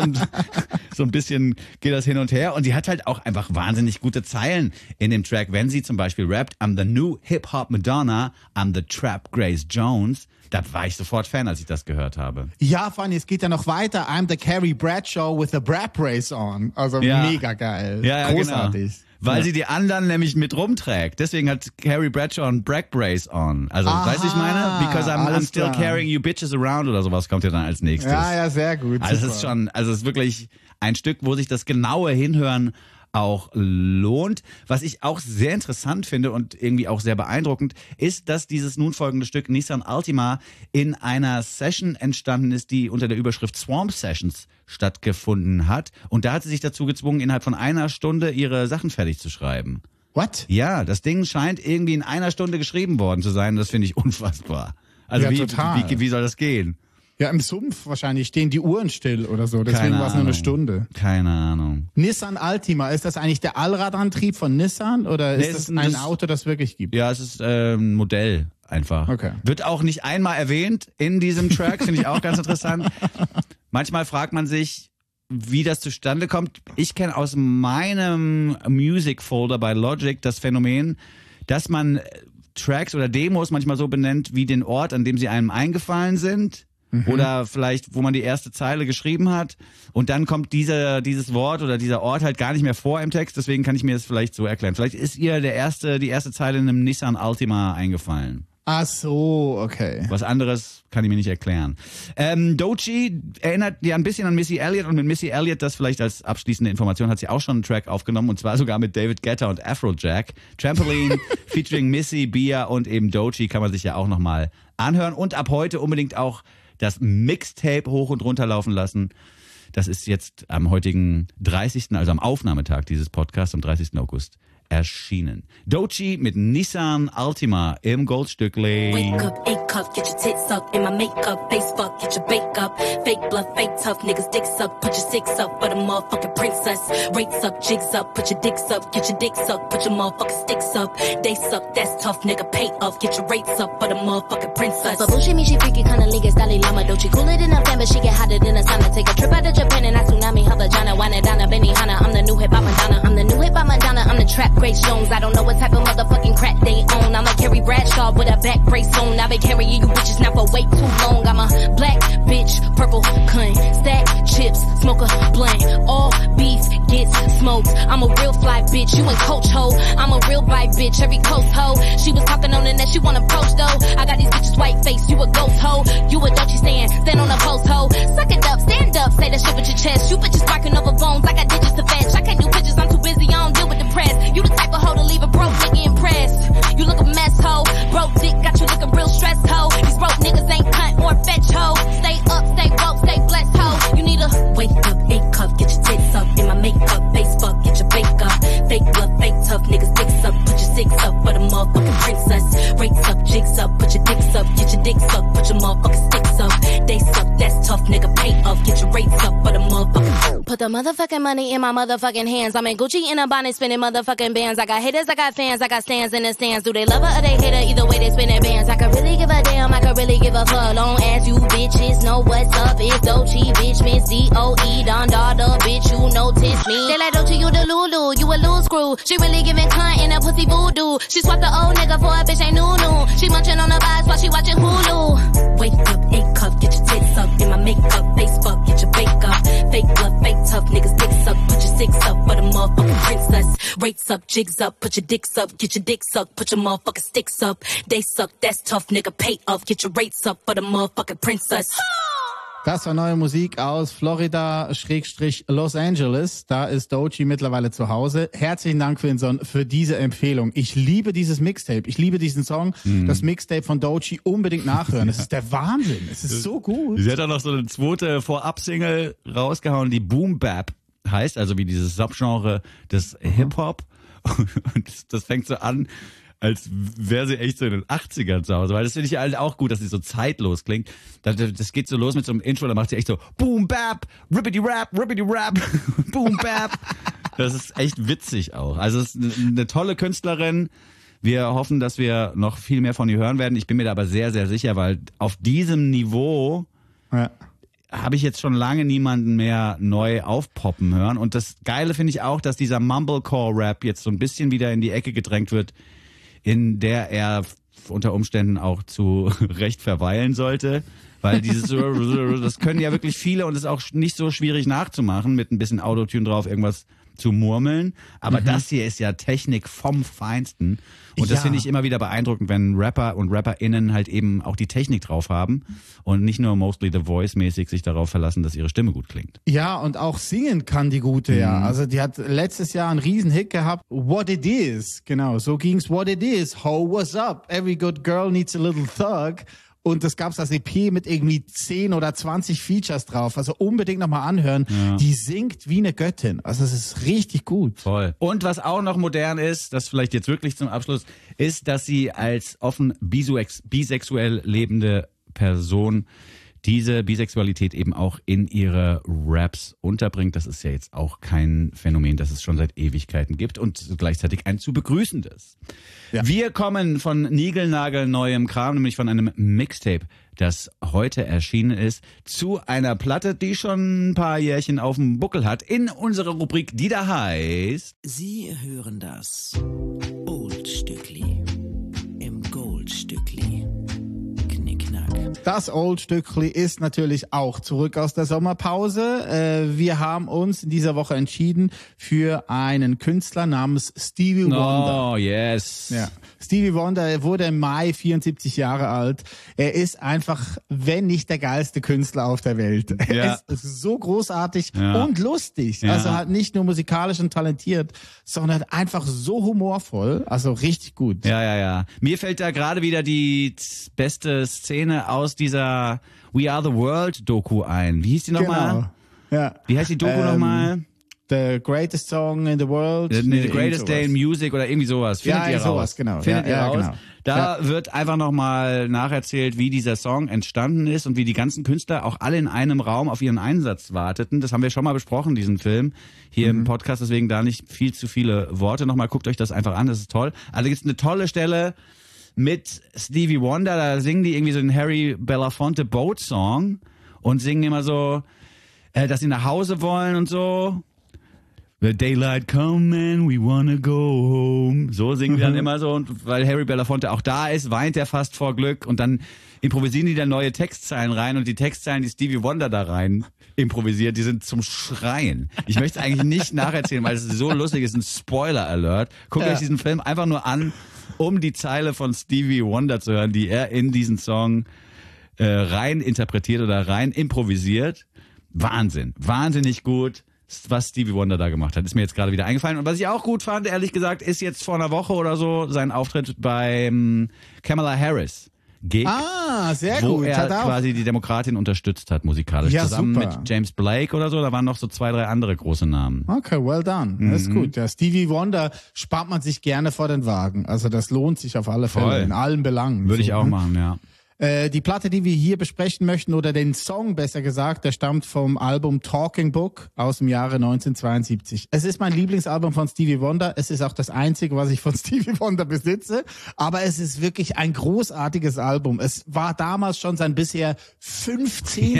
so ein bisschen geht das hin und her. Und sie hat halt auch einfach wahnsinnig gute Zeilen in dem Track, wenn sie zum Beispiel rappt, I'm the new Hip-Hop Madonna, I'm the Trap Grace Jones. Da war ich sofort Fan, als ich das gehört habe. Ja, vor allem, es geht ja noch weiter. I'm the Carrie Bradshaw with the Brap Race on. Also mega geil. Ja, großartig. Genau. Weil sie die anderen nämlich mit rumträgt. Deswegen hat Carrie Bradshaw ein Brap Brace on. Also, weißt du, ich meine? Because I'm still carrying you bitches around oder sowas kommt ja dann als nächstes. Ja, sehr gut. Also es ist schon, es ist wirklich ein Stück, wo sich das genaue Hinhören auch lohnt. Was ich auch sehr interessant finde und irgendwie auch sehr beeindruckend, ist, dass dieses nun folgende Stück Nissan Altima in einer Session entstanden ist, die unter der Überschrift Swamp Sessions stattgefunden hat. Und da hat sie sich dazu gezwungen, innerhalb von einer Stunde ihre Sachen fertig zu schreiben. What? Ja, das Ding scheint irgendwie in einer Stunde geschrieben worden zu sein. Das finde ich unfassbar. Also wie soll das gehen? Ja, im Sumpf wahrscheinlich stehen die Uhren still oder so, deswegen war es nur eine Stunde. Keine Ahnung. Nissan Altima, ist das eigentlich der Allradantrieb von Nissan oder ist das ein Auto, das wirklich gibt? Ja, es ist ein Modell einfach. Okay. Wird auch nicht einmal erwähnt in diesem Track, finde ich auch ganz interessant. Manchmal fragt man sich, wie das zustande kommt. Ich kenne aus meinem Music Folder bei Logic das Phänomen, dass man Tracks oder Demos manchmal so benennt wie den Ort, an dem sie einem eingefallen sind. Oder vielleicht, wo man die erste Zeile geschrieben hat und dann kommt dieses Wort oder dieser Ort halt gar nicht mehr vor im Text, deswegen kann ich mir das vielleicht so erklären. Vielleicht ist ihr die erste Zeile in einem Nissan Altima eingefallen. Ach so, okay. Was anderes kann ich mir nicht erklären. Doechii erinnert ja ein bisschen an Missy Elliott und mit Missy Elliott, das vielleicht als abschließende Information, hat sie auch schon einen Track aufgenommen und zwar sogar mit David Guetta und Afrojack. Trampoline featuring Missy, Bia und eben Doechii kann man sich ja auch nochmal anhören und ab heute unbedingt auch das Mixtape hoch und runter laufen lassen. Das ist jetzt am heutigen 30., also am Aufnahmetag dieses Podcasts, am 30. August erschienen. Doechii mit Nissan Altima im Goldstückli. Wake up, A-cup, get your tits up in my makeup, face fuck, get your bake up, fake bluff, fake tough, niggas dicks up, put your six up for the motherfucking princess, rates up, jigs up, put your dicks up, get your dicks up, put your motherfucking sticks up, they suck, that's tough, nigga, pay up, get your rates up for the motherfucking princess. But bullshit me, she freaky, kinda league, Dalai Lama, Doechii, cooler than a fan, but she get hotter than a sauna, take a trip out of Japan and I tsunami her vagina, wine it down a Benihana, I'm the new hip-hop Madonna, I'm the new hip-hop Madonna, I'm the trap Grace Jones, I don't know what type of motherfucking crap they own. I'm like Carrie Bradshaw with a back brace on. I've been carrying you bitches now for way too long. I'm a black bitch, purple cunt, stack chips, smoke a blunt. All beef gets smoked. I'm a real fly bitch, you ain't coach ho. I'm a real bite bitch, every coast ho. She was talking on the net, she wanna approach though. I got these bitches white face, you a ghost ho. You a Doechii stand on a post ho. Suck it up, stand up, say that shit with your chest. You bitches barking over phones, I got digits to fetch. I can't do pictures, I'm too busy, I don't deal with the press. You the type of hoe to leave a broke nigga impressed. You look a mess, ho. Broke dick got you looking real stressed, ho. These broke niggas ain't cunt or fetch, ho. Stay up, stay woke, stay blessed, ho. You need a wake up, A-cup, get your tits up in my makeup, face fuck, get your bake up, fake blood, fake tough, niggas dicks up, put your six up for the motherfucking princess. Rates up, jigs up, put your dicks up, get your dicks up, put your motherfucking sticks up. They suck, that's tough, nigga, pay up, get your rates up for the motherfucking. Put the motherfucking money in my motherfucking hands. I'm in Gucci in a bonnet, spinning motherfucking bands. I got haters, I got fans, I got stands in the stands. Do they love her or they hate her? Either way, they spinning bands. I could really give a damn, I could really give a fuck. Long ass you bitches know what's up. It's Doechii, bitch, Miss D-O-E, Don Dada, bitch, you notice me. They like Doechii, you the Lulu, you a loose screw. She really giving cunt in a pussy voodoo. She swapped the old nigga for a bitch ain't new. She munching on the vibes while she watching Hulu. Wake up, A-cup, get your tits up in my makeup, face fuck, get your bake up. Fake blood, fake tough, niggas dicks up, put your six up for the motherfucking princess. Rates up, jigs up, put your dicks up, get your dicks up, put your motherfucking sticks up. They suck, that's tough, nigga, pay up, get your rates up for the motherfucking princess. Das war neue Musik aus Florida/Los Angeles. Da ist Doechii mittlerweile zu Hause. Herzlichen Dank, Vinson, für diese Empfehlung. Ich liebe dieses Mixtape. Ich liebe diesen Song. Das Mixtape von Doechii unbedingt nachhören. Das ist der Wahnsinn. Es ist so gut. Sie hat auch noch so eine zweite Vorab-Single rausgehauen, die Boom Bap heißt, also wie dieses Subgenre des Hip-Hop. Und das fängt so an, als wäre sie echt so in den 80ern zu Hause. Weil das finde ich halt auch gut, dass sie so zeitlos klingt. Das geht so los mit so einem Intro, da macht sie echt so Boom Bap, Rippity Rap, Boom Bap. Das ist echt witzig auch. Also es ist eine tolle Künstlerin. Wir hoffen, dass wir noch viel mehr von ihr hören werden. Ich bin mir da aber sehr, sehr sicher, weil auf diesem Niveau habe ich jetzt schon lange niemanden mehr neu aufpoppen hören. Und das Geile finde ich auch, dass dieser Mumblecore-Rap jetzt so ein bisschen wieder in die Ecke gedrängt wird, in der er unter Umständen auch zu Recht verweilen sollte. Weil das können ja wirklich viele und ist auch nicht so schwierig nachzumachen, mit ein bisschen Autotune drauf irgendwas zu murmeln. Aber das hier ist ja Technik vom Feinsten. Und das finde ich immer wieder beeindruckend, wenn Rapper und RapperInnen halt eben auch die Technik drauf haben und nicht nur Mostly the Voice-mäßig sich darauf verlassen, dass ihre Stimme gut klingt. Ja, und auch singen kann die Gute, ja. Also die hat letztes Jahr einen riesen Hit gehabt. What It Is, genau, so ging's. What It Is, ho, what's up? Every good girl needs a little thug. Und das gab's als EP mit irgendwie 10 oder 20 Features drauf. Also unbedingt nochmal anhören. Ja. Die singt wie eine Göttin. Also es ist richtig gut. Voll. Und was auch noch modern ist, das vielleicht jetzt wirklich zum Abschluss, ist, dass sie als offen bisexuell lebende Person diese Bisexualität eben auch in ihre Raps unterbringt. Das ist ja jetzt auch kein Phänomen, das es schon seit Ewigkeiten gibt und gleichzeitig ein zu begrüßendes. Ja. Wir kommen von niegelnagelneuem Kram, nämlich von einem Mixtape, das heute erschienen ist, zu einer Platte, die schon ein paar Jährchen auf dem Buckel hat, in unserer Rubrik, die da heißt... Sie hören das Old-Stückli im Gold-Stückli. Das Old-Stückli ist natürlich auch zurück aus der Sommerpause. Wir haben uns in dieser Woche entschieden für einen Künstler namens Stevie Wonder. Oh, yes. Ja. Stevie Wonder wurde im Mai 74 Jahre alt. Er ist einfach, wenn nicht der geilste Künstler auf der Welt. Er ist so großartig und lustig. Ja. Also halt nicht nur musikalisch und talentiert, sondern einfach so humorvoll. Also richtig gut. Ja. Mir fällt da gerade wieder die beste Szene aus dieser We Are the World Doku ein. Wie hieß die nochmal? Genau. Ja. Wie heißt die Doku nochmal? The Greatest Song in the World. The Greatest Day in Music oder irgendwie sowas. Findet ihr sowas, raus. Genau. Findet ihr raus. Genau. Da wird einfach nochmal nacherzählt, wie dieser Song entstanden ist und wie die ganzen Künstler auch alle in einem Raum auf ihren Einsatz warteten. Das haben wir schon mal besprochen, diesen Film, hier im Podcast. Deswegen da nicht viel zu viele Worte. Nochmal guckt euch das einfach an, das ist toll. Also gibt's eine tolle Stelle mit Stevie Wonder, da singen die irgendwie so den Harry Belafonte Boat Song und singen immer so, dass sie nach Hause wollen und so. The daylight come and we wanna go home. So singen die dann immer so, und weil Harry Belafonte auch da ist, weint er fast vor Glück und dann improvisieren die dann neue Textzeilen rein und die Textzeilen, die Stevie Wonder da rein improvisiert, die sind zum Schreien. Ich möchte es eigentlich nicht nacherzählen, weil es so lustig ist, ein Spoiler-Alert. Guckt euch diesen Film einfach nur an, um die Zeile von Stevie Wonder zu hören, die er in diesen Song rein interpretiert oder rein improvisiert. Wahnsinn, wahnsinnig gut, was Stevie Wonder da gemacht hat. Ist mir jetzt gerade wieder eingefallen. Und was ich auch gut fand, ehrlich gesagt, ist jetzt vor einer Woche oder so sein Auftritt beim Kamala Harris Gig. Sehr wo gut. er quasi die Demokratin unterstützt hat musikalisch. Ja, zusammen super. mit James Blake oder so. Da waren noch so 2, 3 andere große Namen. Okay, well done. Das ist gut. Ja, Stevie Wonder spart man sich gerne vor den Wagen. Also das lohnt sich auf alle Fälle. Voll. In allen Belangen. Würde ich auch machen, ja. Die Platte, die wir hier besprechen möchten, oder den Song besser gesagt, der stammt vom Album Talking Book aus dem Jahre 1972. Es ist mein Lieblingsalbum von Stevie Wonder. Es ist auch das einzige, was ich von Stevie Wonder besitze. Aber es ist wirklich ein großartiges Album. Es war damals schon sein bisher 15.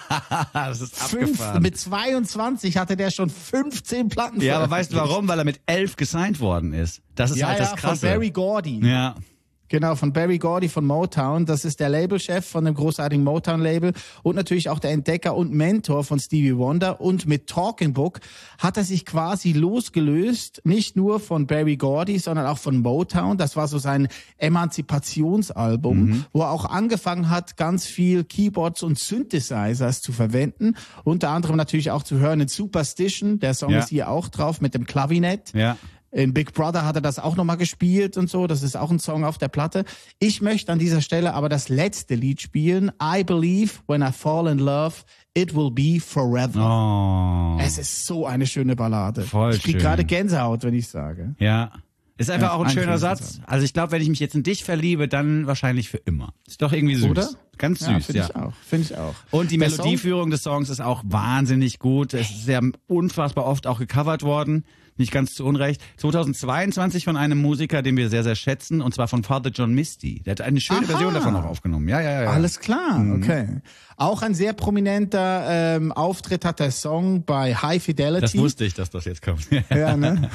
Das ist abgefahren. Mit 22 hatte der schon 15 Platten. Ja, aber weißt du warum? Weil er mit 11 gesigned worden ist. Das ist halt das Krasse. Von Barry Gordy. Ja. Genau, von Berry Gordy von Motown. Das ist der Labelchef von dem großartigen Motown-Label und natürlich auch der Entdecker und Mentor von Stevie Wonder. Und mit Talking Book hat er sich quasi losgelöst, nicht nur von Berry Gordy, sondern auch von Motown. Das war so sein Emanzipationsalbum, wo er auch angefangen hat, ganz viel Keyboards und Synthesizers zu verwenden. Unter anderem natürlich auch zu hören in Superstition. Der Song ist hier auch drauf mit dem Klavinett. Ja. In Big Brother hat er das auch nochmal gespielt und so. Das ist auch ein Song auf der Platte. Ich möchte an dieser Stelle aber das letzte Lied spielen. I Believe When I Fall in Love, It Will Be Forever. Oh. Es ist so eine schöne Ballade. Voll ich krieg schön. gerade Gänsehaut, wenn ich sage. Ja. Ist einfach Ja, auch ein ein schöner schöner Satz. Satz. Also ich glaube, wenn ich mich jetzt in dich verliebe, dann wahrscheinlich für immer. Ist doch irgendwie süß. Oder? Ganz süß, Finde ich auch. Finde ich auch. Und die Der Melodieführung des Songs ist auch wahnsinnig gut. Es ist sehr unfassbar oft auch gecovert worden. Nicht ganz zu Unrecht. 2022 von einem Musiker, den wir sehr, sehr schätzen, und zwar von Father John Misty. Der hat eine schöne Version davon auch aufgenommen. Ja. Alles klar, okay. Auch ein sehr prominenter Auftritt hat der Song bei High Fidelity. Das wusste ich, dass das jetzt kommt. Ja, ne?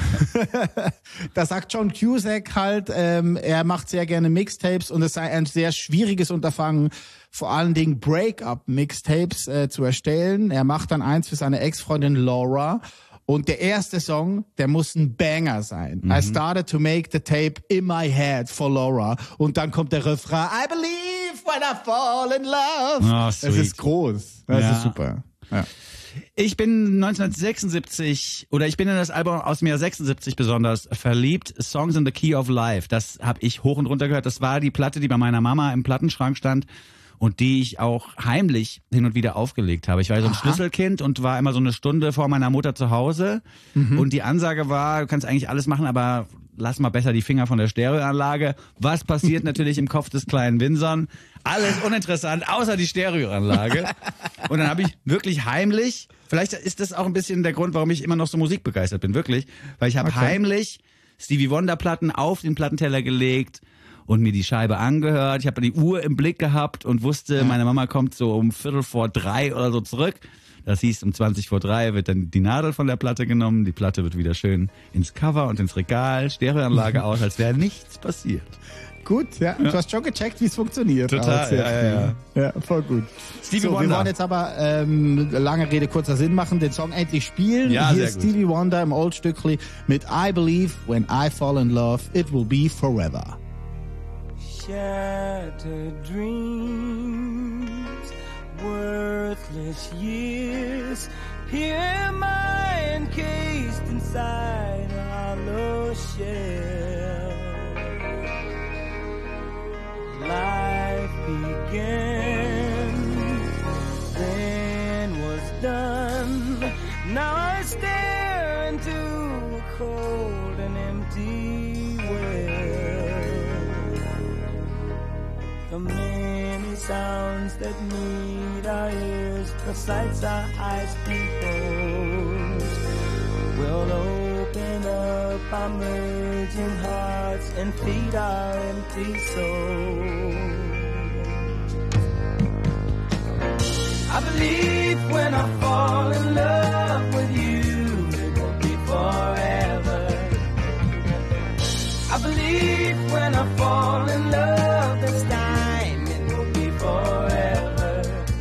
Da sagt John Cusack halt, er macht sehr gerne Mixtapes und es sei ein sehr schwieriges Unterfangen, vor allen Dingen Break-up-Mixtapes zu erstellen. Er macht dann eins für seine Ex-Freundin Laura. Und der erste Song, der muss ein Banger sein. I started to make the tape in my head for Laura. Und dann kommt der Refrain, I believe when I fall in love. Oh, das sweet. ist groß. Das ist super. Ja. Ich bin 1976, oder ich bin in das Album aus dem Jahr 76 besonders verliebt. Songs in the Key of Life. Das habe ich hoch und runter gehört. Das war die Platte, die bei meiner Mama im Plattenschrank stand. Und die ich auch heimlich hin und wieder aufgelegt habe. Ich war so ein Schlüsselkind und war immer so eine Stunde vor meiner Mutter zu Hause. Und die Ansage war, du kannst eigentlich alles machen, aber lass mal besser die Finger von der Stereoanlage. Was passiert natürlich im Kopf des kleinen Winson? Alles uninteressant, außer die Stereoanlage. Und dann habe ich wirklich heimlich, vielleicht ist das auch ein bisschen der Grund, warum ich immer noch so musikbegeistert bin, wirklich. Weil ich habe heimlich Stevie Wonder Platten auf den Plattenteller gelegt und mir die Scheibe angehört. Ich habe die Uhr im Blick gehabt und wusste, meine Mama kommt so um 2:45 oder so zurück. Das hieß, um 2:20 wird dann die Nadel von der Platte genommen. Die Platte wird wieder schön ins Cover und ins Regal. Stereoanlage aus, als wäre nichts passiert. Gut, ja. Du hast schon gecheckt, wie es funktioniert. Total, Auch sehr ja. Ja, voll gut. Stevie so, Wonder. wir wollen jetzt aber lange Rede, kurzer Sinn machen, den Song endlich spielen. Ja, Hier sehr ist gut. Stevie Wonder im Old Stückli mit I Believe When I Fall in Love, It Will Be Forever. Shattered dreams, worthless years. Here am I encased inside a hollow shell. Life began, then was done. Now I stare into a cold and empty well. The many sounds that meet our ears, the sights our eyes behold, will open up our merging hearts and feed our empty souls. I believe when I fall in love with you, it will be forever. I believe when I fall in love this time, it will be forever.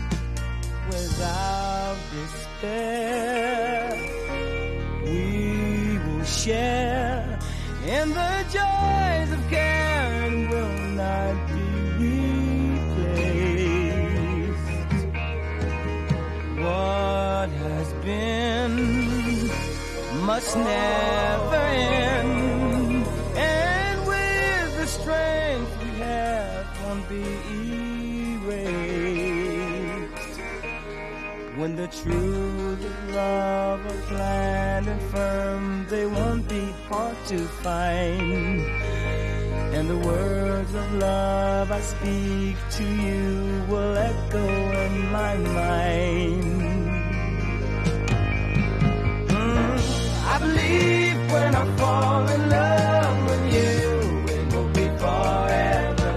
Without despair, we will share in the joys of care and will not be replaced. What has been must never end, and with the strength we have won't be erased. When the truth of love are planned and firm, they won't be hard to find. And the words of love I speak to you will echo in my mind. I believe when I fall in love with you, it will be forever.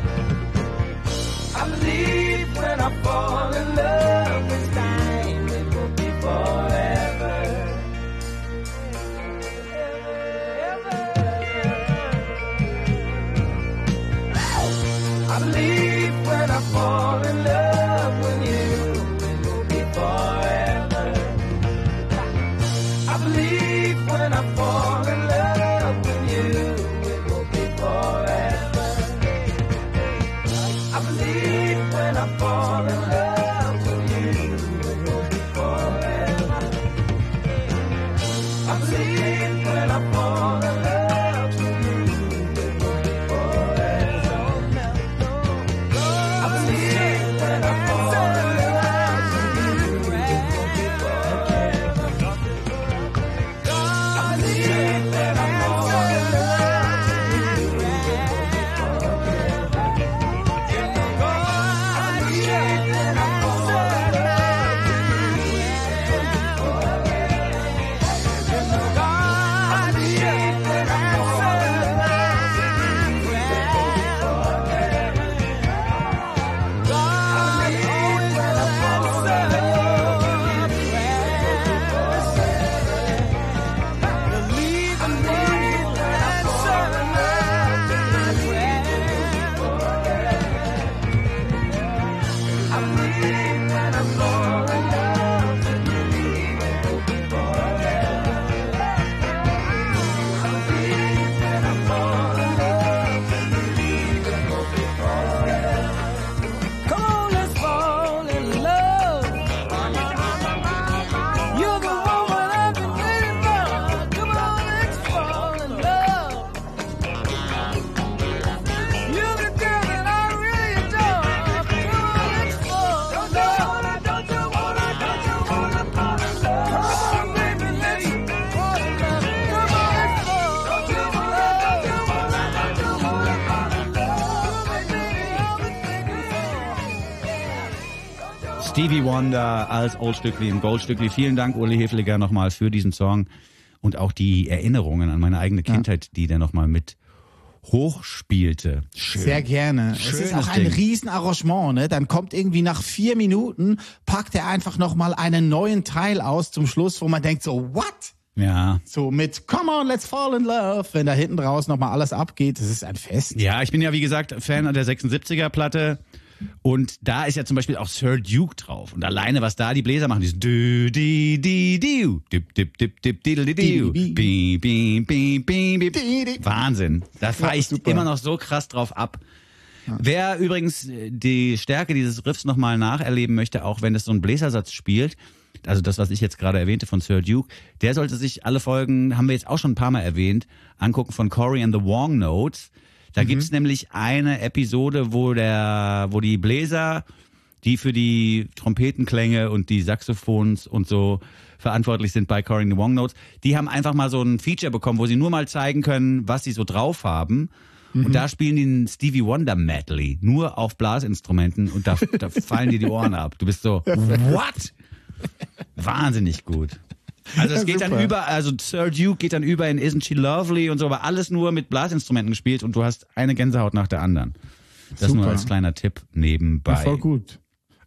I believe when I fall in love this time, it will be forever. Stevie Wonder als Old Stückli im Goldstückli. Vielen Dank, Uli Hefliger, nochmal für diesen Song und auch die Erinnerungen an meine eigene Kindheit, die der nochmal mit hochspielte. Schön. Sehr gerne. Es ist auch ein Riesenarrangement, ne? Dann kommt irgendwie nach 4 Minuten, packt er einfach nochmal einen neuen Teil aus zum Schluss, wo man denkt so, what? Ja. So mit Come on, let's fall in love, wenn da hinten raus nochmal alles abgeht, das ist ein Fest. Ja, ich bin ja wie gesagt Fan der 76er-Platte. Und da ist ja zum Beispiel auch Sir Duke drauf. Und alleine, was da die Bläser machen, dieses Wahnsinn. Da fahre ich immer noch so krass drauf ab. Ja. Wer übrigens die Stärke dieses Riffs nochmal nacherleben möchte, auch wenn es so einen Bläsersatz spielt, also das, was ich jetzt gerade erwähnte von Sir Duke, der sollte sich alle Folgen, haben wir jetzt auch schon ein paar Mal erwähnt, angucken von Cory and the Wong Notes. Da gibt's nämlich eine Episode, wo die Bläser, die für die Trompetenklänge und die Saxophons und so verantwortlich sind bei Cory and the Wong Notes, die haben einfach mal so ein Feature bekommen, wo sie nur mal zeigen können, was sie so drauf haben. Und da spielen die einen Stevie Wonder Medley, nur auf Blasinstrumenten und da fallen dir die Ohren ab. Du bist so, what? Wahnsinnig gut. Also es geht dann über, also Sir Duke geht dann über in Isn't She Lovely und so, aber alles nur mit Blasinstrumenten gespielt und du hast eine Gänsehaut nach der anderen. Das nur als kleiner Tipp nebenbei. Ja, voll gut.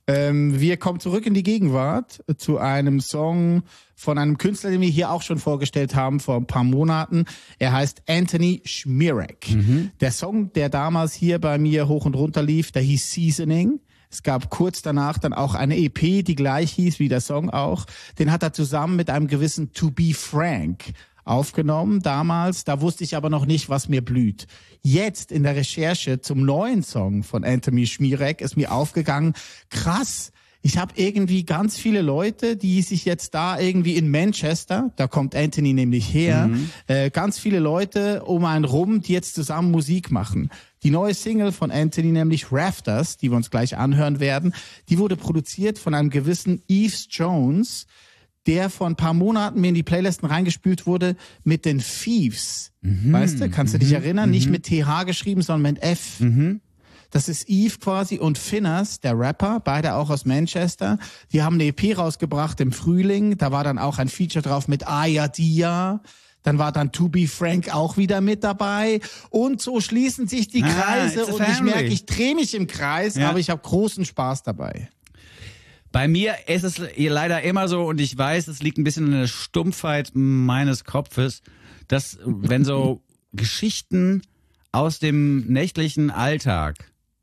Wir kommen zurück in die Gegenwart zu einem Song von einem Künstler, den wir hier auch schon vorgestellt haben vor ein paar Monaten. Er heißt Anthony Schmierek. Der Song, der damals hier bei mir hoch und runter lief, der hieß Seasoning. Es gab kurz danach dann auch eine EP, die gleich hieß wie der Song auch. Den hat er zusammen mit einem gewissen To Be Frank aufgenommen damals. Da wusste ich aber noch nicht, was mir blüht. Jetzt in der Recherche zum neuen Song von Anthony Schmierek ist mir aufgegangen, krass, ich habe irgendwie ganz viele Leute, die sich jetzt da irgendwie in Manchester, da kommt Anthony nämlich her, ganz viele Leute um einen rum, die jetzt zusammen Musik machen. Die neue Single von Anthony, nämlich Rafters, die wir uns gleich anhören werden, die wurde produziert von einem gewissen Eves Jones, der vor ein paar Monaten mir in die Playlisten reingespült wurde mit den Thieves. Weißt du, kannst du dich erinnern? Nicht mit TH geschrieben, sondern mit F. Das ist Eve quasi und Finners, der Rapper, beide auch aus Manchester. Die haben eine EP rausgebracht im Frühling. Da war dann auch ein Feature drauf mit Aya Dia. Dann war dann To Be Frank auch wieder mit dabei. Und so schließen sich die Kreise. Und ich merke, ich drehe mich im Kreis, aber ich habe großen Spaß dabei. Bei mir ist es leider immer so, und ich weiß, es liegt ein bisschen in der Stumpfheit meines Kopfes, dass wenn so Geschichten aus dem nächtlichen Alltag,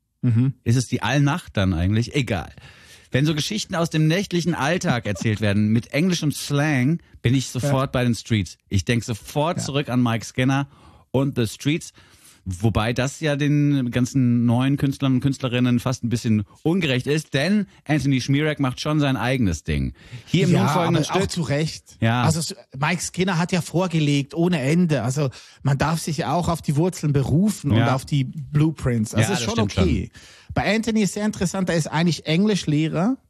ist es die Allnacht dann eigentlich? Egal. Wenn so Geschichten aus dem nächtlichen Alltag erzählt werden mit englischem Slang, bin ich sofort bei den Streets. Ich denke sofort zurück an Mike Skinner und The Streets. Wobei das ja den ganzen neuen Künstlern und Künstlerinnen fast ein bisschen ungerecht ist, denn Anthony Schmierek macht schon sein eigenes Ding. Hier im nun folgenden Stück. Auch zu Recht. Ja. Also Mike Skinner hat ja vorgelegt ohne Ende. Also man darf sich ja auch auf die Wurzeln berufen und auf die Blueprints. Also ist schon okay. Schon. Bei Anthony ist sehr interessant, er ist eigentlich Englischlehrer.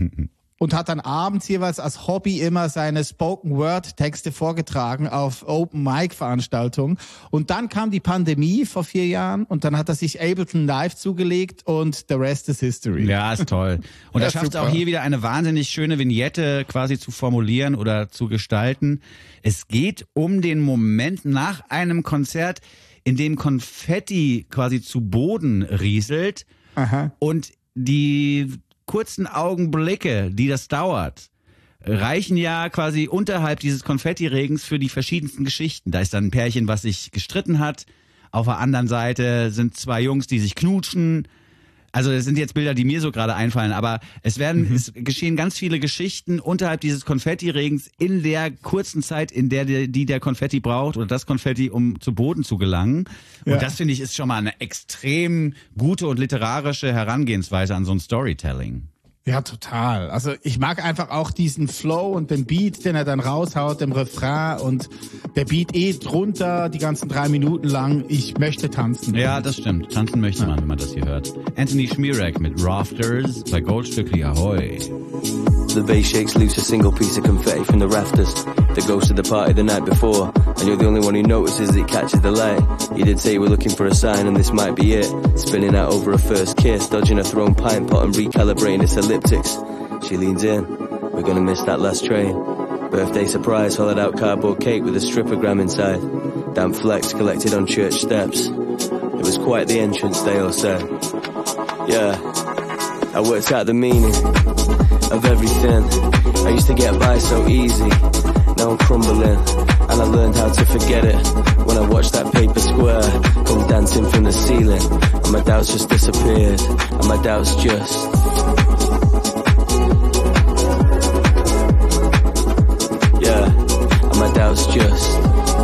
Und hat dann abends jeweils als Hobby immer seine Spoken-Word-Texte vorgetragen auf Open-Mic-Veranstaltungen. Und dann kam die Pandemie vor 4 Jahren und dann hat er sich Ableton Live zugelegt und the rest is history. Ja, ist toll. Und er schafft es auch hier wieder eine wahnsinnig schöne Vignette quasi zu formulieren oder zu gestalten. Es geht um den Moment nach einem Konzert, in dem Konfetti quasi zu Boden rieselt. Und die kurzen Augenblicke, die das dauert, reichen ja quasi unterhalb dieses Konfettiregens für die verschiedensten Geschichten. Da ist dann ein Pärchen, was sich gestritten hat. Auf der anderen Seite sind 2 Jungs, die sich knutschen. Also das sind jetzt Bilder, die mir so gerade einfallen, aber es geschehen ganz viele Geschichten unterhalb dieses Konfettiregens in der kurzen Zeit, in der der Konfetti braucht oder das Konfetti, um zu Boden zu gelangen. Und das finde ich ist schon mal eine extrem gute und literarische Herangehensweise an so ein Storytelling. Ja, total. Also ich mag einfach auch diesen Flow und den Beat, den er dann raushaut im Refrain und der Beat drunter die ganzen 3 Minuten lang. Ich möchte tanzen. Ja, das stimmt. Tanzen möchte man, wenn man das hier hört. Anthony Schmierek mit Rafters bei Goldstückli Ahoy. The bass shakes loose a single piece of confetti from the rafters that goes to the party the night before, and you're the only one who notices it catches the light. You did say you were looking for a sign and this might be it. Spinning out over a first kiss, dodging a thrown pint pot and recalibrating its elliptics. She leans in, we're gonna miss that last train. Birthday surprise, hollowed out cardboard cake with a strippogram inside. Damp flecks collected on church steps. It was quite the entrance, they all said. Yeah, I worked out the meaning of everything. I used to get by so easy, now I'm crumbling. And I learned how to forget it when I watched that paper square come dancing from the ceiling. And my doubts just disappeared, and my doubts just... Yeah, and my doubts just...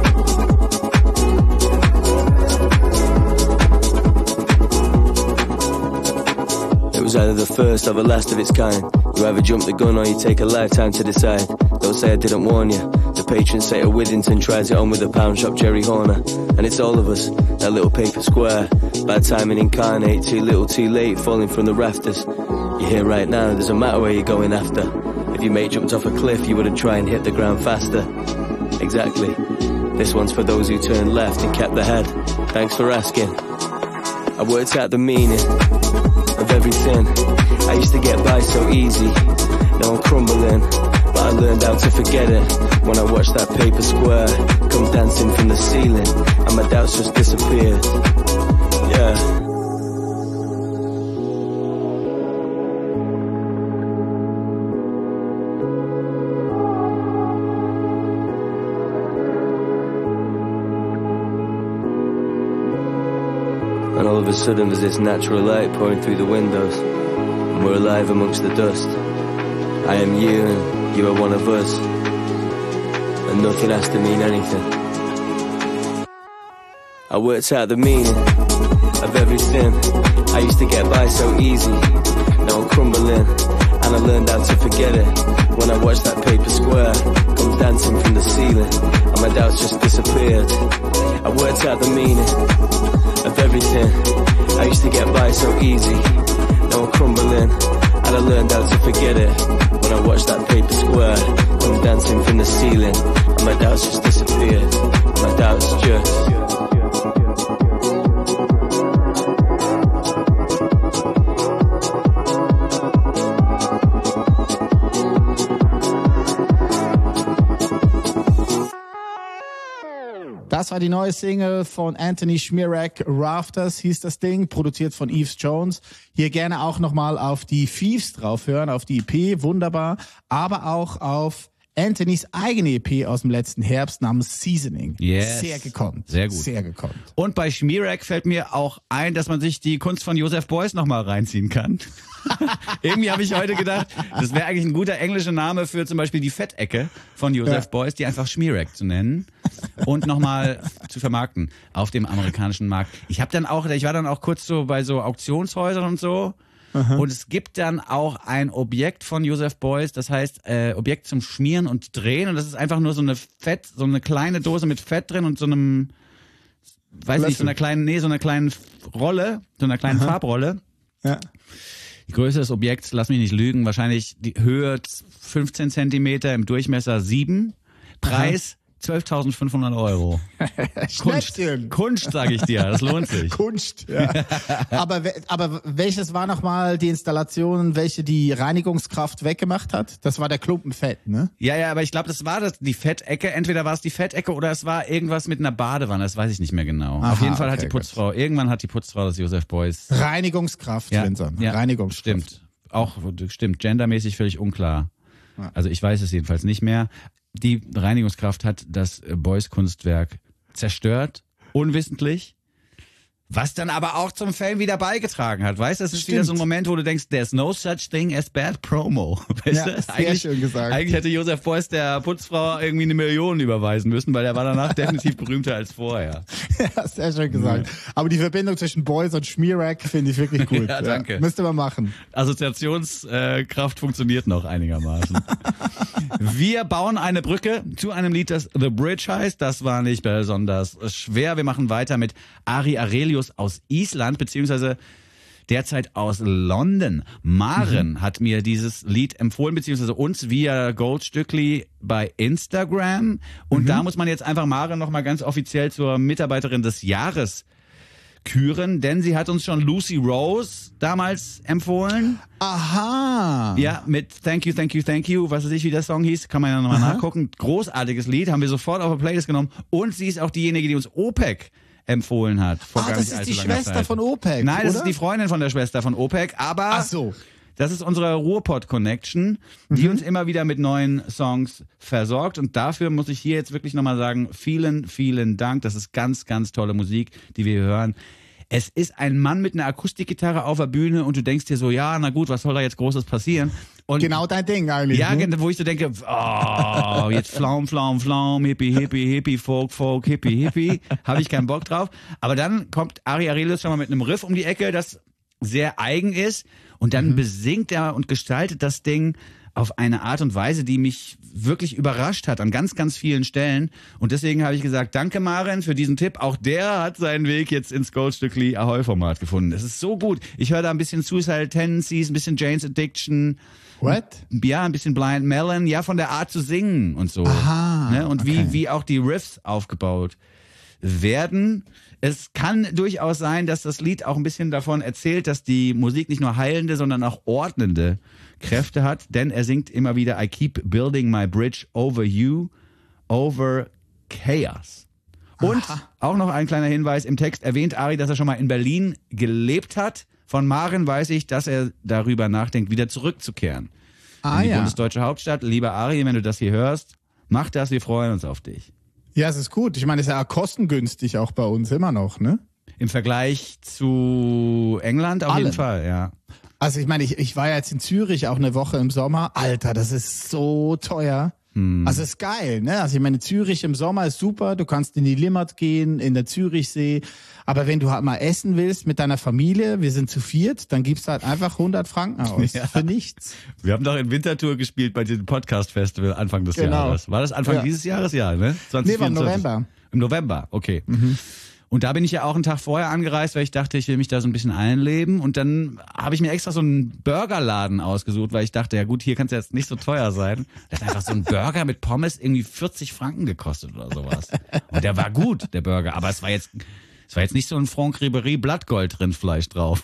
It was either the first or the last of its kind. You either jump the gun or you take a lifetime to decide. Don't say I didn't warn you. The patron saint of Withington tries it on with a pound shop Jerry Horner. And it's all of us, that little paper square. Bad timing incarnate, too little too late, falling from the rafters. You're here right now, doesn't matter where you're going after. If your mate jumped off a cliff, you wouldn't try and hit the ground faster. Exactly. This one's for those who turned left and kept the head. Thanks for asking. I worked out the meaning of everything. I used to get by so easy, now I'm crumbling. But I learned how to forget it when I watched that paper square come dancing from the ceiling, and my doubts just disappeared. Yeah. And all of a sudden there's this natural light pouring through the windows, and we're alive amongst the dust. I am you and you are one of us, and nothing has to mean anything. I worked out the meaning of everything. I used to get by so easy, now I'm crumbling. And I learned how to forget it when I watched that paper square come dancing from the ceiling, and my doubts just disappeared. I worked out the meaning of everything. I used to get by so easy, now I'm crumbling. And I learned how to forget it when I watched that paper square come dancing from the ceiling, and my doubts just disappeared. My doubts just... Das war die neue Single von Anthony Schmierek, Rafters hieß das Ding, produziert von Yves Jones. Hier gerne auch nochmal auf die Thieves drauf hören, auf die EP, wunderbar, aber auch auf Anthonys eigene EP aus dem letzten Herbst namens Seasoning. Yes. Sehr gekonnt. Sehr gut. Sehr gekonnt. Und bei Schmierek fällt mir auch ein, dass man sich die Kunst von Joseph Beuys nochmal reinziehen kann. Irgendwie habe ich heute gedacht, das wäre eigentlich ein guter englischer Name für zum Beispiel die Fettecke von Joseph Beuys, die einfach Schmierek zu nennen und nochmal zu vermarkten auf dem amerikanischen Markt. Ich war dann auch kurz so bei so Auktionshäusern und so. Und es gibt dann auch ein Objekt von Joseph Beuys, das heißt Objekt zum Schmieren und Drehen, und das ist einfach nur so eine kleine Dose mit Fett drin und so einem, so einer kleinen Rolle, so einer kleinen Farbrolle. Ja. Die Größe des Objekts, lass mich nicht lügen, wahrscheinlich die Höhe 15 Zentimeter, im Durchmesser 7, Preis 12.500 Euro. Kunst, sage ich dir, das lohnt sich. Kunst, ja. Aber welches war nochmal die Installation, welche die Reinigungskraft weggemacht hat? Das war der Klumpen Fett, ne? Ja, aber ich glaube, das war die Fettecke. Entweder war es die Fettecke oder es war irgendwas mit einer Badewanne, das weiß ich nicht mehr genau. Aha, auf jeden Fall hat die Putzfrau, irgendwann hat die Putzfrau das Joseph Beuys. Reinigungskraft, Vincent. Ja, Reinigungskraft. Stimmt, gendermäßig völlig unklar. Ja. Also ich weiß es jedenfalls nicht mehr. Die Reinigungskraft hat das Beuys Kunstwerk zerstört, unwissentlich, was dann aber auch zum Film wieder beigetragen hat. Weißt du, das ist wieder so ein Moment, wo du denkst, there's no such thing as bad promo. Weißt du? Sehr schön gesagt. Eigentlich hätte Joseph Beuys der Putzfrau irgendwie 1 Million überweisen müssen, weil er war danach definitiv berühmter als vorher. Ja, sehr schön gesagt. Aber die Verbindung zwischen Beuys und Schmierek finde ich wirklich gut. Ja, danke. Ja, müsste man machen. Assoziationskraft funktioniert noch einigermaßen. Wir bauen eine Brücke zu einem Lied, das The Bridge heißt. Das war nicht besonders schwer. Wir machen weiter mit Ari Arelius aus Island, beziehungsweise derzeit aus London. Maren hat mir dieses Lied empfohlen, beziehungsweise uns via Goldstückli bei Instagram. Und da muss man jetzt einfach Maren nochmal ganz offiziell zur Mitarbeiterin des Jahres küren, denn sie hat uns schon Lucy Rose damals empfohlen. Aha. Ja, mit Thank You, Thank You, Thank You, was weiß ich, wie der Song hieß, kann man ja nochmal nachgucken. Großartiges Lied, haben wir sofort auf der Playlist genommen. Und sie ist auch diejenige, die uns OPEC empfohlen hat. Vor gar das nicht ist allzu die langer Schwester Zeit. von OPEC, Nein, das oder? ist die Freundin von der Schwester von OPEC, aber Ach so. das ist unsere Ruhrpott-Connection, die uns immer wieder mit neuen Songs versorgt. Und dafür muss ich hier jetzt wirklich nochmal sagen, vielen, vielen Dank. Das ist ganz, ganz tolle Musik, die wir hier hören. Es ist ein Mann mit einer Akustikgitarre auf der Bühne und du denkst dir so, ja, na gut, was soll da jetzt Großes passieren? Und Genau dein Ding eigentlich. ja, ne? wo ich so denke, oh, jetzt Flaum, Flaum, Flaum, Hippie, Hippie, Hippie, Folk, Folk, Hippie, Hippie, habe ich keinen Bock drauf. Aber dann kommt Ari Arelius schon mal mit einem Riff um die Ecke, das sehr eigen ist und dann besingt er und gestaltet das Ding auf eine Art und Weise, die mich wirklich überrascht hat an ganz, ganz vielen Stellen. Und deswegen habe ich gesagt, danke Maren für diesen Tipp. Auch der hat seinen Weg jetzt ins Goldstückli Ahoi-Format gefunden. Es ist so gut. Ich höre da ein bisschen Suicidal Tendencies, ein bisschen Jane's Addiction. What? Ja, ein bisschen Blind Melon. Ja, von der Art zu singen und so. Aha, Ne? Und okay. wie auch die Riffs aufgebaut werden. Es kann durchaus sein, dass das Lied auch ein bisschen davon erzählt, dass die Musik nicht nur heilende, sondern auch ordnende Kräfte hat, denn er singt immer wieder I keep building my bridge over you, over chaos. Und auch noch ein kleiner Hinweis, im Text erwähnt Ari, dass er schon mal in Berlin gelebt hat. Von Maren weiß ich, dass er darüber nachdenkt, wieder zurückzukehren in die bundesdeutsche Hauptstadt. Lieber Ari, wenn du das hier hörst, mach das, wir freuen uns auf dich. Ja, es ist gut. Ich meine, es ist ja auch kostengünstig auch bei uns immer noch, ne? Im Vergleich zu England auf jeden Fall, ja. Also ich meine, ich war ja jetzt in Zürich auch eine Woche im Sommer. Alter, das ist so teuer. Also ist geil, ne? Also ich meine, Zürich im Sommer ist super. Du kannst in die Limmat gehen, in der Zürichsee. Aber wenn du halt mal essen willst mit deiner Familie, wir sind zu viert, dann gibst du halt einfach 100 Franken aus. Ja. Für nichts. Wir haben doch in Winterthur gespielt bei diesem Podcast-Festival Anfang des Genau. Jahres. War das Anfang dieses Jahres? Ja, ne? Nee, war im November. Im November, okay. Und da bin ich ja auch einen Tag vorher angereist, weil ich dachte, ich will mich da so ein bisschen einleben. Und dann habe ich mir extra so einen Burgerladen ausgesucht, weil ich dachte, ja gut, hier kann es jetzt nicht so teuer sein. Da hat einfach so ein Burger mit Pommes irgendwie 40 Franken gekostet oder sowas. Und der war gut, der Burger. Aber es war jetzt nicht so ein Franck Ribéry Blattgold-Rindfleisch drauf.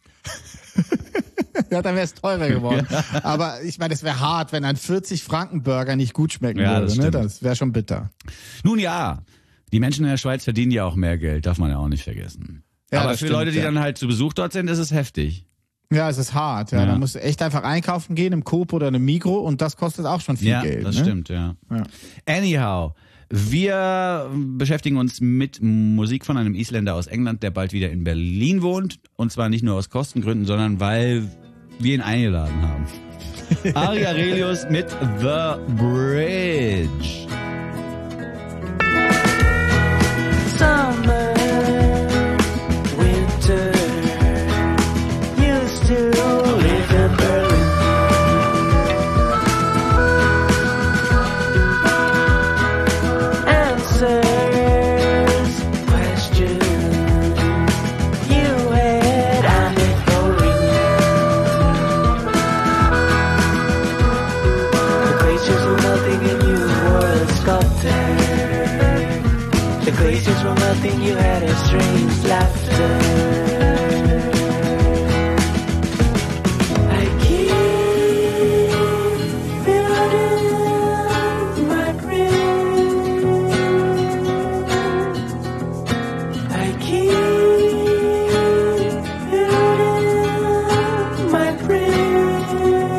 Ja, dann wäre es teurer geworden. Aber ich meine, es wäre hart, wenn ein 40-Franken-Burger nicht gut schmecken Ja, das würde. Ne? stimmt. Das wäre schon bitter. Nun ja, die Menschen in der Schweiz verdienen ja auch mehr Geld, darf man ja auch nicht vergessen. Ja, Aber das für stimmt, Leute, die ja. dann halt zu Besuch dort sind, ist es heftig. Ja, es ist hart. Ja. Ja. Da musst du echt einfach einkaufen gehen im Coop oder im Migro und das kostet auch schon viel Ja, Geld. das ne? stimmt, ja. Ja. Anyhow, wir beschäftigen uns mit Musik von einem Isländer aus England, der bald wieder in Berlin wohnt. Und zwar nicht nur aus Kostengründen, sondern weil wir ihn eingeladen haben. Ari Arelius mit The Bridge. Summer, winter, used to live in Berlin. Answers, questions you had and echoing. The glaciers were melting and you were a sculptor. The glaciers were melting, you had a strange laughter. I keep building my bridge. I keep building my bridge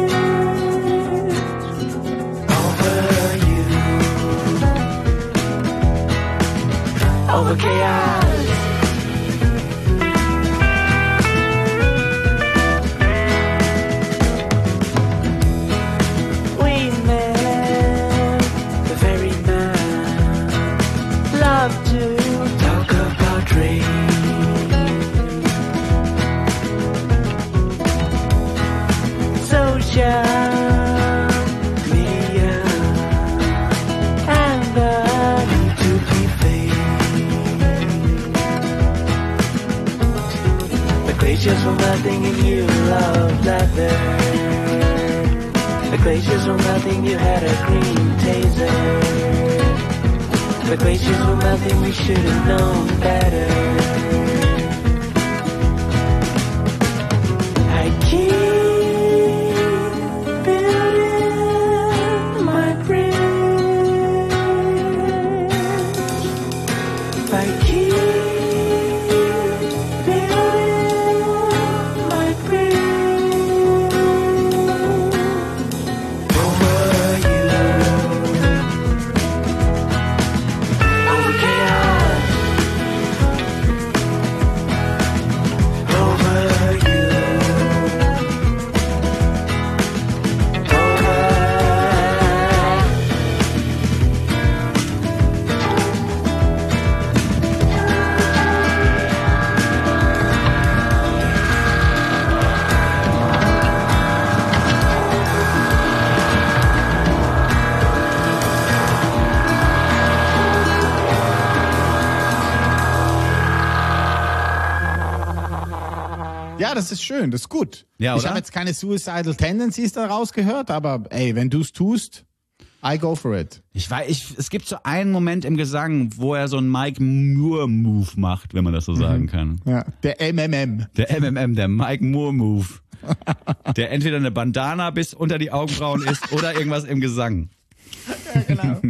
over you. Over chaos. We met the very man loved to talk about dreams. Social media and the need to be fake. The glaciers were melting and you loved leather. The glaciers were melting, you had a green taser. The glaciers were melting, we should have known better. Ja, das ist schön, das ist gut. Ja, ich oder? habe jetzt keine Suicidal Tendencies da rausgehört, aber ey, wenn du es tust, I go for it. Es gibt so einen Moment im Gesang, wo er so einen Mike Moore-Move macht, wenn man das so sagen kann. Ja, der MMM. Der MMM, der Mike Moore-Move. Der entweder eine Bandana bis unter die Augenbrauen ist oder irgendwas im Gesang. Ja, genau.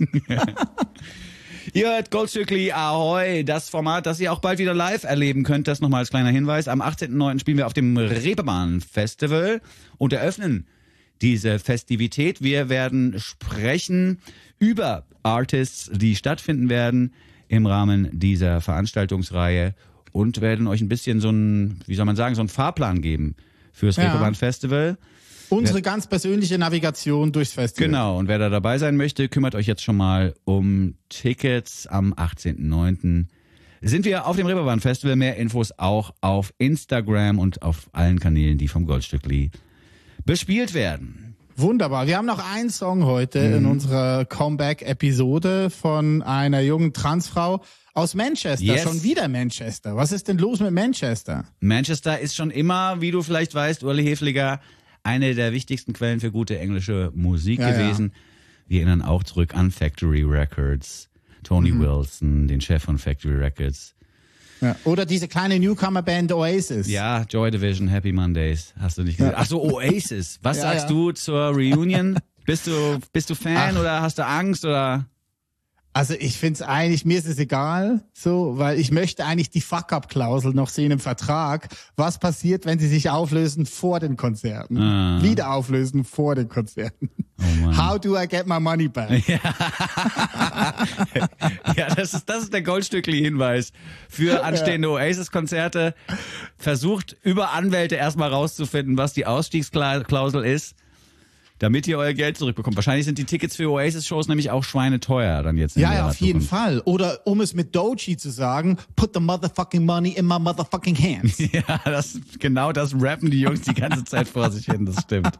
Ihr hört Goldstückli Ahoi, das Format, das ihr auch bald wieder live erleben könnt. Das nochmal als kleiner Hinweis. Am 18.09. spielen wir auf dem Reeperbahn Festival und eröffnen diese Festivität. Wir werden sprechen über Artists, die stattfinden werden im Rahmen dieser Veranstaltungsreihe und werden euch ein bisschen so einen Fahrplan geben fürs Reeperbahn Festival. Unsere ganz persönliche Navigation durchs Festival. Genau, und wer da dabei sein möchte, kümmert euch jetzt schon mal um Tickets. Am 18.09. sind wir auf dem Reeperbahn Festival. Mehr Infos auch auf Instagram und auf allen Kanälen, die vom Goldstückli bespielt werden. Wunderbar. Wir haben noch einen Song heute in unserer Comeback-Episode von einer jungen Transfrau aus Manchester. Yes. Schon wieder Manchester. Was ist denn los mit Manchester? Manchester ist schon immer, wie du vielleicht weißt, Uli Hefliger, eine der wichtigsten Quellen für gute englische Musik gewesen. Wir erinnern auch zurück an Factory Records, Tony Wilson, den Chef von Factory Records. Ja. Oder diese kleine Newcomer-Band Oasis. Ja, Joy Division, Happy Mondays. Hast du nicht gesehen? Ach so, Oasis. Was Ja, sagst ja. du zur Reunion? Bist du Fan oder hast du Angst oder? Also ich find's eigentlich, mir ist es egal, so, weil ich möchte eigentlich die Fuck-Up-Klausel noch sehen im Vertrag. Was passiert, wenn sie sich auflösen vor den Konzerten? Lieder auflösen vor den Konzerten. Oh Mann. How do I get my money back? Ja, das ist der Goldstückli-Hinweis für anstehende Oasis-Konzerte. Versucht über Anwälte erstmal rauszufinden, was die Ausstiegsklausel ist, damit ihr euer Geld zurückbekommt. Wahrscheinlich sind die Tickets für Oasis-Shows nämlich auch schweineteuer dann jetzt in Ja, der ja, auf jeden Zukunft. Fall. Oder um es mit Doechii zu sagen, put the motherfucking money in my motherfucking hands. Ja, genau das rappen die Jungs die ganze Zeit vor sich hin, das stimmt.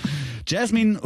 Jasmine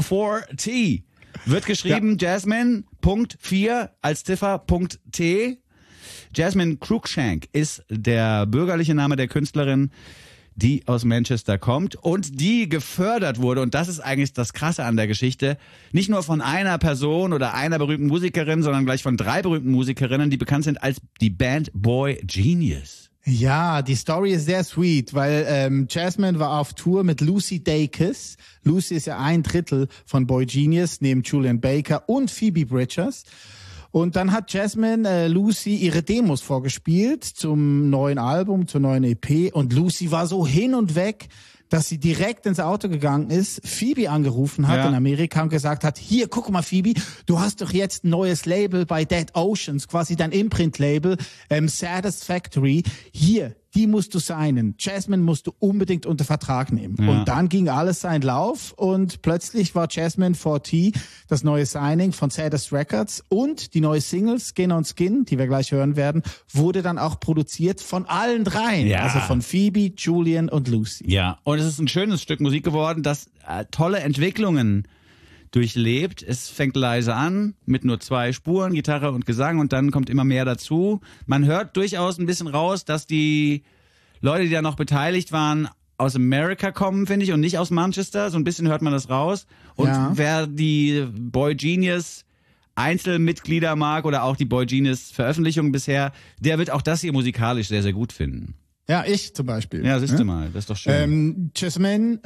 4T wird geschrieben, Jasmine, Punkt 4 als Ziffer, Punkt T. Jasmine Cruikshank ist der bürgerliche Name der Künstlerin, die aus Manchester kommt und die gefördert wurde. Und das ist eigentlich das Krasse an der Geschichte. Nicht nur von einer Person oder einer berühmten Musikerin, sondern gleich von 3 berühmten Musikerinnen, die bekannt sind als die Band Boy Genius. Ja, die Story ist sehr sweet, weil Jasmine war auf Tour mit Lucy Dacus. Lucy ist ja 1/3 von Boy Genius, neben Julian Baker und Phoebe Bridgers. Und dann hat Jasmine Lucy ihre Demos vorgespielt zum neuen Album, zur neuen EP. Und Lucy war so hin und weg, dass sie direkt ins Auto gegangen ist, Phoebe angerufen hat in Amerika und gesagt hat, hier, guck mal Phoebe, du hast doch jetzt ein neues Label bei Dead Oceans, quasi dein Imprint-Label, Satisfactory. Hier, die musst du signen. Jasmine musst du unbedingt unter Vertrag nehmen. Ja. Und dann ging alles seinen Lauf und plötzlich war Jasmine 4T das neue Signing von Saddest Records und die neue Single Skin on Skin, die wir gleich hören werden, wurde dann auch produziert von allen 3. Ja. Also von Phoebe, Julian und Lucy. Ja, und es ist ein schönes Stück Musik geworden, das tolle Entwicklungen durchlebt. Es fängt leise an mit nur 2 Spuren, Gitarre und Gesang und dann kommt immer mehr dazu. Man hört durchaus ein bisschen raus, dass die Leute, die da noch beteiligt waren, aus Amerika kommen, finde ich, und nicht aus Manchester. So ein bisschen hört man das raus. Und wer die Boy Genius Einzelmitglieder mag oder auch die Boy Genius Veröffentlichungen bisher, der wird auch das hier musikalisch sehr, sehr gut finden. Ja, ich zum Beispiel. Ja, siehst du mal, das ist doch schön. Jasmine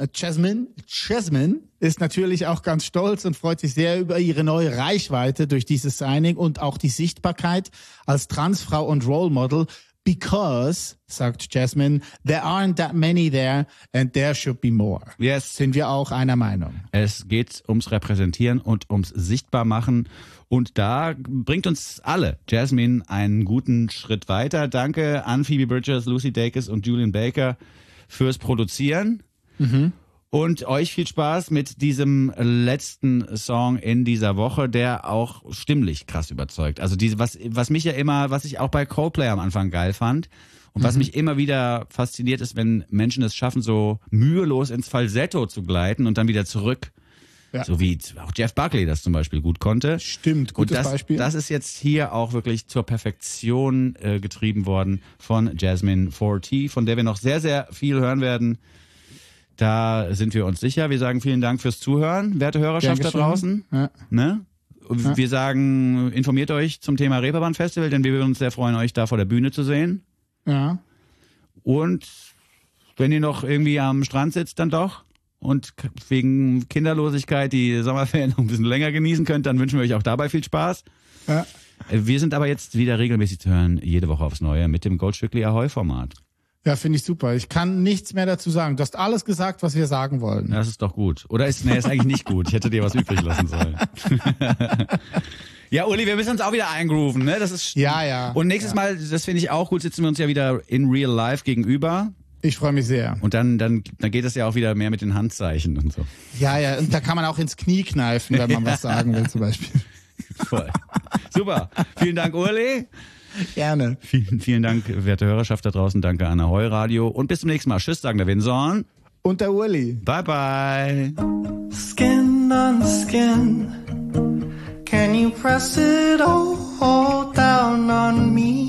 ist natürlich auch ganz stolz und freut sich sehr über ihre neue Reichweite durch dieses Signing und auch die Sichtbarkeit als Transfrau und Role Model. Because, sagt Jasmine, there aren't that many there and there should be more. Yes. Sind wir auch einer Meinung. Es geht ums Repräsentieren und ums Sichtbarmachen. Und da bringt uns alle Jasmine einen guten Schritt weiter. Danke an Phoebe Bridgers, Lucy Dacus und Julian Baker fürs Produzieren. Und euch viel Spaß mit diesem letzten Song in dieser Woche, der auch stimmlich krass überzeugt. Also was mich ja immer, was ich auch bei Coldplay am Anfang geil fand und was mich immer wieder fasziniert ist, wenn Menschen es schaffen, so mühelos ins Falsetto zu gleiten und dann wieder zurück Ja. So wie auch Jeff Buckley das zum Beispiel gut konnte. Stimmt, gutes Und Beispiel. Das ist jetzt hier auch wirklich zur Perfektion getrieben worden von Jasmine 4T, von der wir noch sehr, sehr viel hören werden. Da sind wir uns sicher. Wir sagen vielen Dank fürs Zuhören, werte Hörerschaft da draußen. Ja. Ne? Wir sagen, informiert euch zum Thema Reeperbahn Festival, denn wir würden uns sehr freuen, euch da vor der Bühne zu sehen. Ja. Und wenn ihr noch irgendwie am Strand sitzt, dann doch und wegen Kinderlosigkeit die Sommerferien noch ein bisschen länger genießen könnt, dann wünschen wir euch auch dabei viel Spaß. Ja. Wir sind aber jetzt wieder regelmäßig zu hören, jede Woche aufs Neue mit dem Goldstückli Ahoi-Format. Ja, finde ich super. Ich kann nichts mehr dazu sagen. Du hast alles gesagt, was wir sagen wollten. Das ist doch gut. Oder ist eigentlich nicht gut. Ich hätte dir was übrig lassen sollen. Ja, Uli, wir müssen uns auch wieder eingrooven, ne? Das ist Ja. Und nächstes Mal, das finde ich auch gut, sitzen wir uns ja wieder in real life gegenüber. Ich freue mich sehr. Und dann geht es ja auch wieder mehr mit den Handzeichen und so. Ja, und da kann man auch ins Knie kneifen, wenn man was sagen will zum Beispiel. Voll. Super. Vielen Dank, Uli. Gerne. Vielen Dank, werte Hörerschaft da draußen. Danke an Ahoi Radio. Und bis zum nächsten Mal. Tschüss, sagen der Winson. Und der Uli. Bye, bye. Skin on skin. Can you press it all down on me?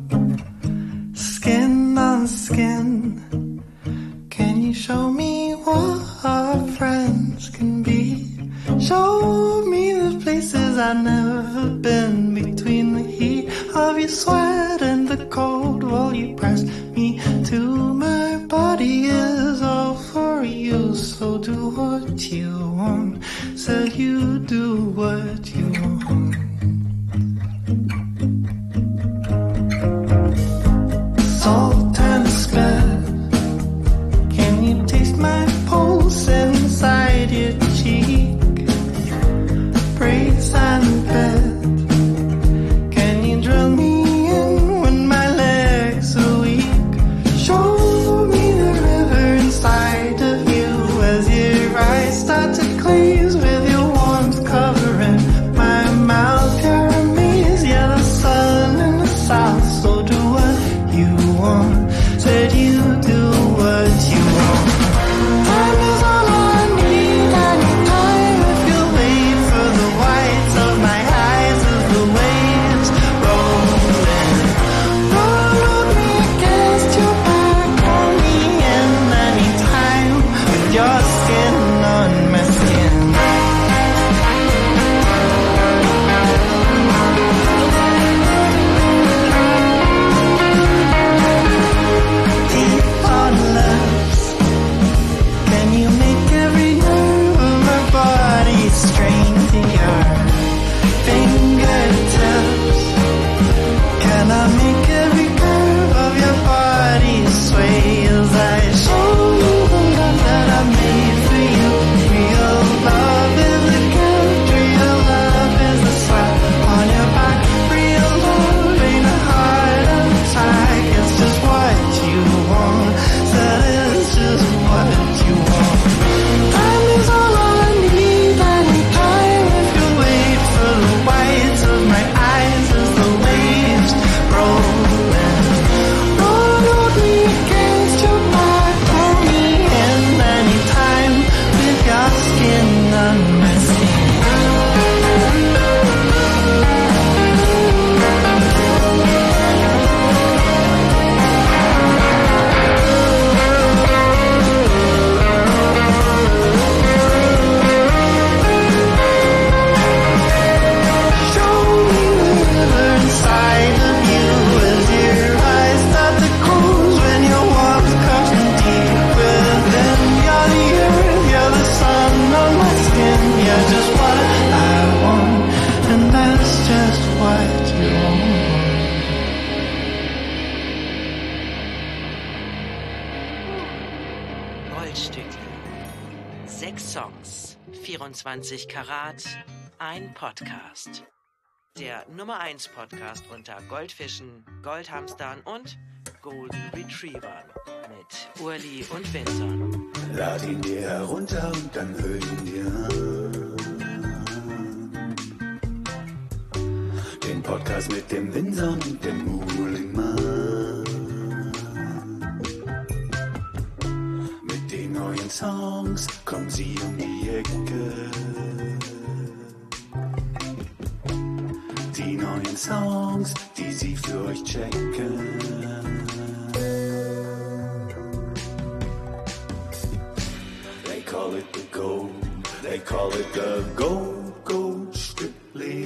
Skin on skin. Can you show me what our friends can be? Show me the places I've never been, between the heat of your sweat and the cold while you press me to my body is all for you. So do what you want, said you do what you want. Salt and spit. Can you taste my pulse inside your cheek? Brace and bed. Can you drill me in when my legs are weak? Show me the river inside of you as your eyes start to glaze with your warmth covering my mouth. You're a maze, yeah, the sun in the south. So do what you want, said you do what you want. Time is all I need, anytime if you'll wait for the whites of my eyes as the waves rolling. Roll me against your back, pull me in anytime with your skin on my skin. Teeth on lips. Can you make every nerve of my body strain to your fingertips? Can I make every curve of your body sway as I show you the love that I made for you? Real love is a gift, real love is a slap on your back. Real love ain't a heart attack, it's just what you want. Said it's just what you want. Time is all I need, anytime if you wait for the whites of my eyes as the waves rolling. Roll me against your back, pull me in anytime with your skin on my skin. Show me the river inside of you as your eyes start to close when your warmth comes in deep within. You're the earth, you're the sun on my skin. You're just what I want, and that's just what you want. Goldstückli. 6 Songs, 24 Karat, ein Podcast. Der Nummer 1 Podcast unter Goldfischen, Goldhamstern und Golden Retrievern mit Urli und Winson. Lad ihn dir herunter und dann hör ihn dir an. Den Podcast mit dem Winson und dem Uhlingmann. Mit den neuen Songs kommen sie um die Ecke. Die neuen Songs, die sie für euch checken. They call it the gold, they call it the gold strictly.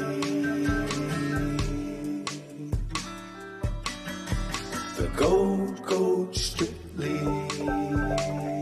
The gold strictly.